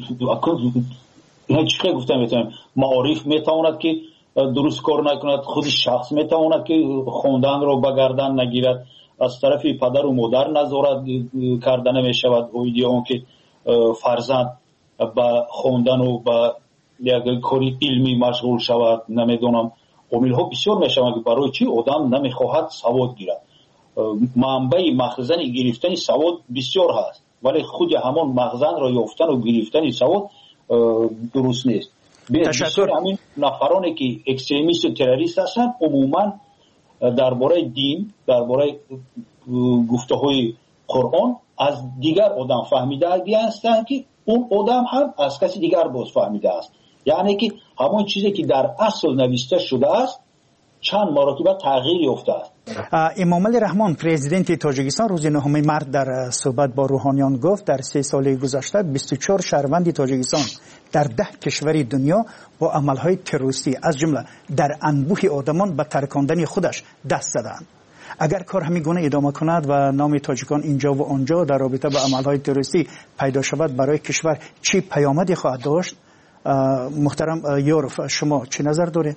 Speaker 6: هیچ که گفتم میتونم معارف میتواند که درست کار نکند، خود شخص میتواند که خوندن رو بگردن نگیرد، از طرف پدر و مادر نظارت کردن میشود اون که فرزند با خوندن و با یک کاری علمی مشغول شود. نمیدونم عامل ها بسیار میشود که برای چی آدم نمیخواهد سواد گیرد. منبع مخزن گرفتن سواد بسیار هست، ولی خود همان مخزن را یافتن و گرفتن سواد درست نیست. بسیار همین نفرانی که اکستریمیست و تروریست هستند عموما درباره دین، درباره گفته های قرآن از دیگر آدم فهمیده هستند که اون آدم هم از کسی دیگر باز فهمیده است. یعنی که همون چیزی که در اصل نوشته شده است چند مرتبه تغییر یافته است.
Speaker 12: امام علی رحمان پرزیدنت تاجیکستان روز 9 مارس در صحبت با روحانیان گفت در 3 سال گذشته 24 شهروند تاجیکستان در 10 کشور دنیا با عملهای تروریستی از جمله در انبوه آدمان به ترکاندن خودش دست زدند. اگر کار همین گونه ادامه کند و نام تاجیکان اینجا و آنجا در رابطه با عملهای تروریستی پیدا شود، برای کشور چی پیامدی خواهد داشت؟ محترم یوروف شما چه نظر دارید؟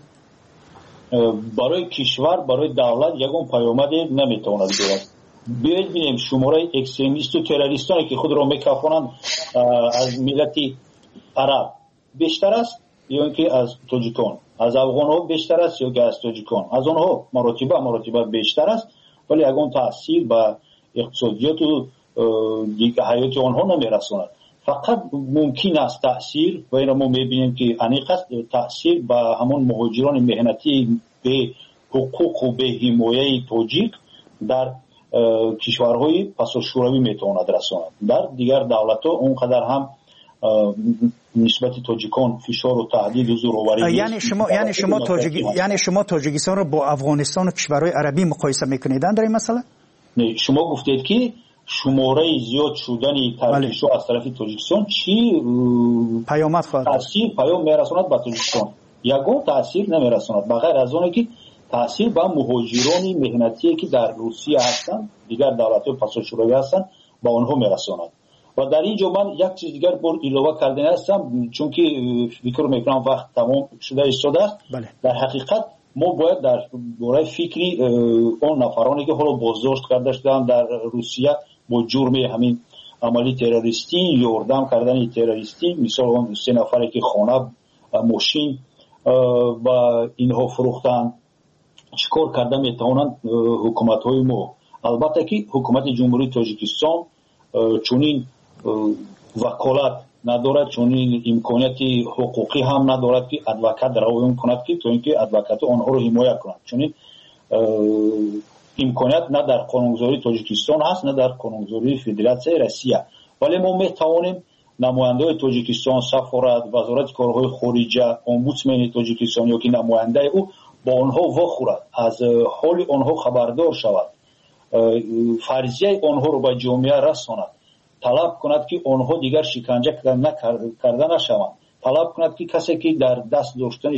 Speaker 6: برای کشور، برای دولت یگان پیامدی نمیتواند دارد. بیایید ببینیم شماره اکستریمیست و تروریستانی که خود را میکافانند از ملت عرب بیشتر است یا اینکه از تاجیکان، از افغان ها بیشتر است یا که از تاجیکان، از آنها مراتبه بیشتر است، ولی یگان تاثیر به اقتصادیات و حیات آنها نمیرساند. فقط ممکن است تاثیر و این ما میبینیم که انیق است تاثیر به همون مهاجران مهنتی به حقوق و به حمایه تاجیک در کشورهای پس شوروی میتواند رساند. در دیگر دولت‌ها اونقدر هم نسبت تاجیکان فشار و تهدید و زورآوری
Speaker 12: یعنی شما تاجیکستان رو با افغانستان و کشورهای عربی مقایسه میکنید در این مسئله؟
Speaker 6: نه، شما گفتید که شماره زیاد شدن ترکشو از طرف تاجیکستان چی
Speaker 12: پیامد خواهد
Speaker 6: تاثیر پیام میرساند به تاجیکستان؟ یگان تاثیر نمیرساند بغیر از اون که تاثیر به مهاجران مهنتی که در روسیه هستند، دیگر دولت‌های پس شوروی هستند، با آنها میرساند. و در اینجا من یک چیز دیگر بر علاوه کردن هستم، چون که فکر میکنم وقت تمام شده است. در حقیقت ما باید در دوره فکری اون نفرانی که حالا بازداشت کرده شدن در روسیه با جرم همین عملی تروریستی، یاردم کردن تروریستی، مثال اون 3 نفری که خانه، ماشین و اینها فروختن، چیکار کردن میتوانند حکومت های ما؟ البته که حکومت جمهوری تاجیکستان چونین وکالت ندارد، چونین امکانیتی حقوقی هم ندارد که ادوکات روایت کند که تو اینکه ادوکات آنها رو حمایت کند. چونین امکانیت نه در قانونگذاری تاجیکستان هست نه در قانونگذاری فدراسیون روسیه. ولی ما میتوانیم نماینده تاجیکستان، سفارت، وزارت کارهای خارجه، امبودسمن تاجیکستان یا که نماینده او با آنها واخورد، از حال آنها خبردار شود، فرضیه آنها رو به جامعه رساند، طلب کند که آنها دیگر شکنجه کرده نشوند، طلب کند که کسی که در دست داشتن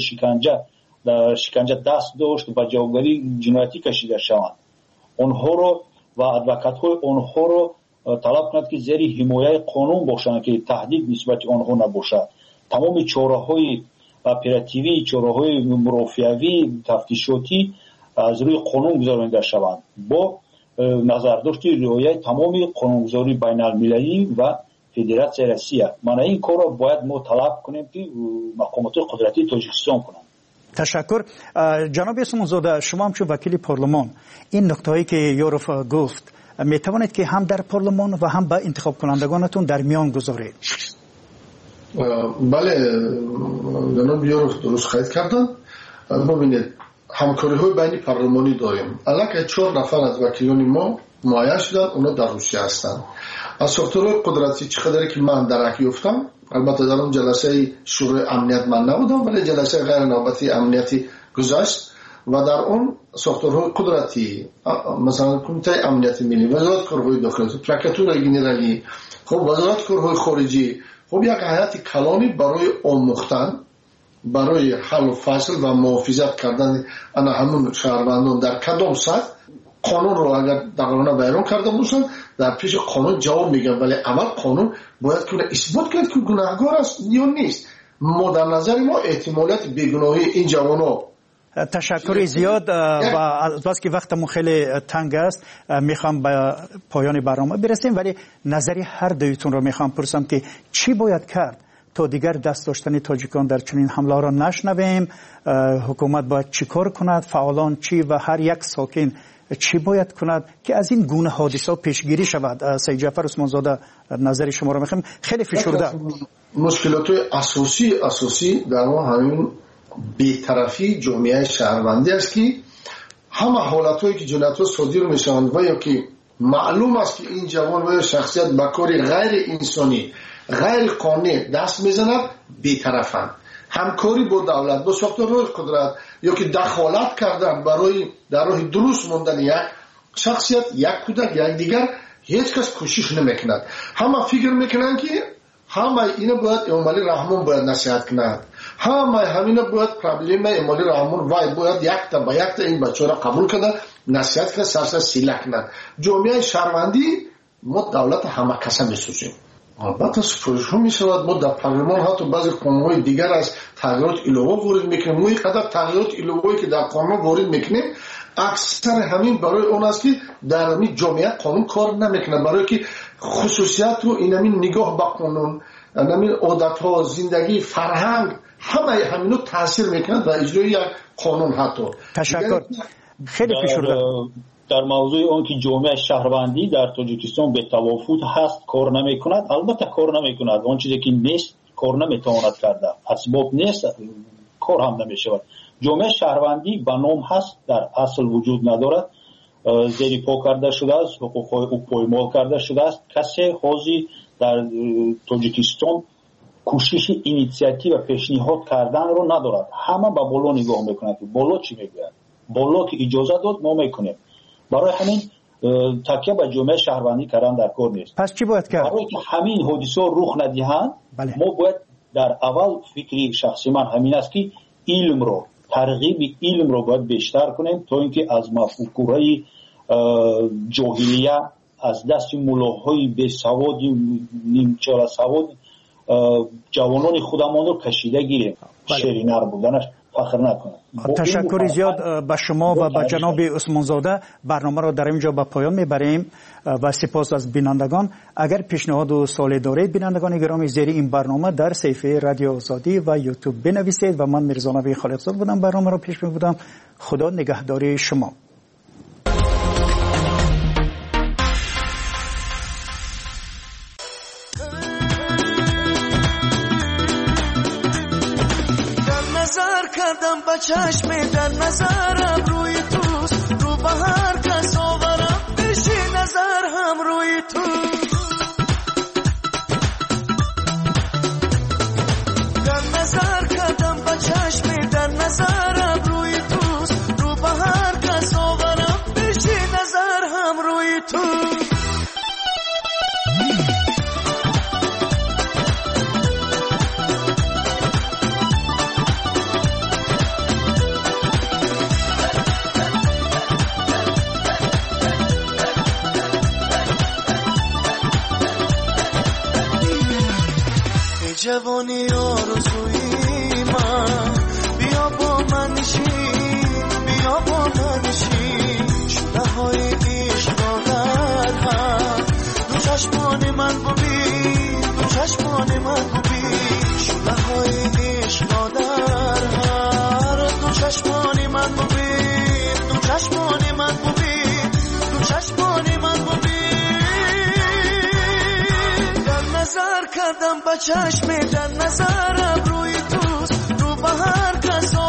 Speaker 6: شکنجه دست داشت به جوابگری جنایتی کشیده شوند، آنها رو و ادوکات های آنها رو طلب کند که زیر حمایه قانون باشند که تهدید نسبت آنها نباشد. تمام چاره‌های اپراتیوی، چاره‌های مرافعوی، تفتیشاتی از روی قانون گذارنده شوند با نظرداشت رعایت تمام قانونگذاری بین المللی و فدراسیون روسیه. من این کار را باید ما طلب کنیم که مقامات قدرتی تاجیکستان کنند.
Speaker 12: تشکر. جناب اسمانزاده، شما همچون وکیل پارلمان این نکته‌ای که یوروف گفت می توانید که هم در پارلمان و هم با انتخاب کنندگانتون در میان گذارید؟
Speaker 17: بله جناب یوروف درست قید کردن. ببینید همکاری های بین پارلمانی داریم. الان 4 نفر از وکیلان ما معین شدن، اونا در روسیه هستند. از ساختارهای قدرتی چقدری که من درک یافتم، البته در اون جلسه شورای امنیت من نبودم ولی جلسه غیر نوبتی امنیتی گذشت و در اون ساختارهای قدرتی مثلا کمیته امنیت ملی، وزارت کارهای داخلی، پرکاتور گنرالی، خب وزارت کارهای خارجی، خب یک هیئت کلانی برای آموختن، برای حل و فصل و محافظت کردن انا همون شهروندان در کدام سطح قانون رو اگر دقیقاً بیان کرده باشن در پیش قانون جواب میگن، ولی اول قانون باید کنه اثبات کنه که گناهکار است یا نیست. ما در نظر ما احتمالیت بیگناهی این جوانو.
Speaker 12: تشکر زیاد و از بس که وقتمون خیلی تنگ است میخوام به پایان برنامه برسیم، ولی نظری هر دویتون رو میخوام پرسم که چی باید کرد تا دیگر دست داشتن تاجیکان در چنین حمله را نشنویم؟ حکومت باید چی کار کند؟ فعالان چی و هر یک ساکن چی باید کند که از این گونه حادثه پیشگیری شود؟ سید جعفر اسمانزاده نظر شما را میخوام. خیلی فشرده. مشکلات
Speaker 17: اساسی در ما همین بی‌طرفی جامعه شهروندی است که همه حالتایی که جنایت‌ها صادر میشوند و یا که معلوم است که این جوان و شخصیت به کاری غیر انسانی غیر قانونی دست میزند، بی‌طرفند. همکاری با دولت، با ساختارهای قدرت یا که دخالت کردن برای در راه درست ماندن یک شخصیت، یک کودک، یک دیگر، هیچ کس کوشش نمیکند. همه فکر میکنن که همه اینا باید امالی رحمان باید نصیحت کند، همه باید پرابلم امالی رحمان و باید یک تا این بچه را قبول کند، نصیحت کند، سرسر سیله کند. جامعه شهروندی ما دولت همه کسا میسوزیم. البته سفارش ها می شود ما در پارلمان حتی بعضی قانون‌های دیگر از تغییرات علاوه وارد میکنیم. ما اینقدر تغییرات علاوه‌ای که در قانون وارد میکنیم اکثر همین برای اون است که در همین جامعه قانون کار نمیکنه، برای که خصوصیت و این همین نگاه به قانون، همین عادت‌ها، زندگی، فرهنگ همه همینو تاثیر میکنه در اجرای یک قانون. حتی
Speaker 12: تشکر. خیلی فشرده.
Speaker 6: در موضوع اون که جامعه شهروندی در تاجیکستان به توافق هست کار نمی کند، البته کار نمی کند. اون چیزی که نیست کار نمی تواند کرده، اسباب نیست کار هم نمی شود. جامعه شهروندی به نام هست، در اصل وجود ندارد، زیر پا کرده شده است، حقوقهای او پایمال کرده شده است. کسی حاضر در تاجیکستان کوشش اینیشیاتیو و پیشنهاد کردن رو ندارد. همه به بالا نگاه میکنند که بالا چی میگوید، بالا که اجازه داد ما میکنیم. برای همین تکیه به جامعه شهروندی کردن در کار نیست.
Speaker 12: پس چی باید کرد؟
Speaker 6: برای که همین حادثه رخ ندهند ما باید در اول فکری شخصی من همین است که علم رو، ترغیب علم رو باید بیشتر کنیم تا اینکه از مفکورهای جاهلیه، از دست ملاهای بی سواد، نیمچاره سواد جوانان خودمان رو کشیده گیریم. شیرینر بودنش فخر نکنه.
Speaker 12: تشکر زیاد به شما و به جناب اسمانزاده. برنامه را در اینجا به پایان میبریم و سپاس از بینندگان. اگر پیشنهاد و سوالی دارید بینندگان گرامی زیر این برنامه در صفحه رادیو آزادی و یوتیوب بنویسید و من میرزا نبی خالقزاد بودم برنامه را پیش میبردم. خدا نگهداری شما.
Speaker 13: با چشم در نظرم روی توست، رو به هر کس آورم بشی نظر هم روی توست. در نظر کردم با چشم در نظرم روی توست، رو به هر کس آورم بشی نظر هم روی توست. جوانی آرزوی من بیا با من نشین بیا با من نشین شده های عشق را در هم دو چشمان من ببین دو چشمان من ببین شده های عشق را در هم دو چشمان من ببین دو چشمان من ببین دو چشمان من ببین در نظر کردم با چشم در نظرم روی توست رو به هر کس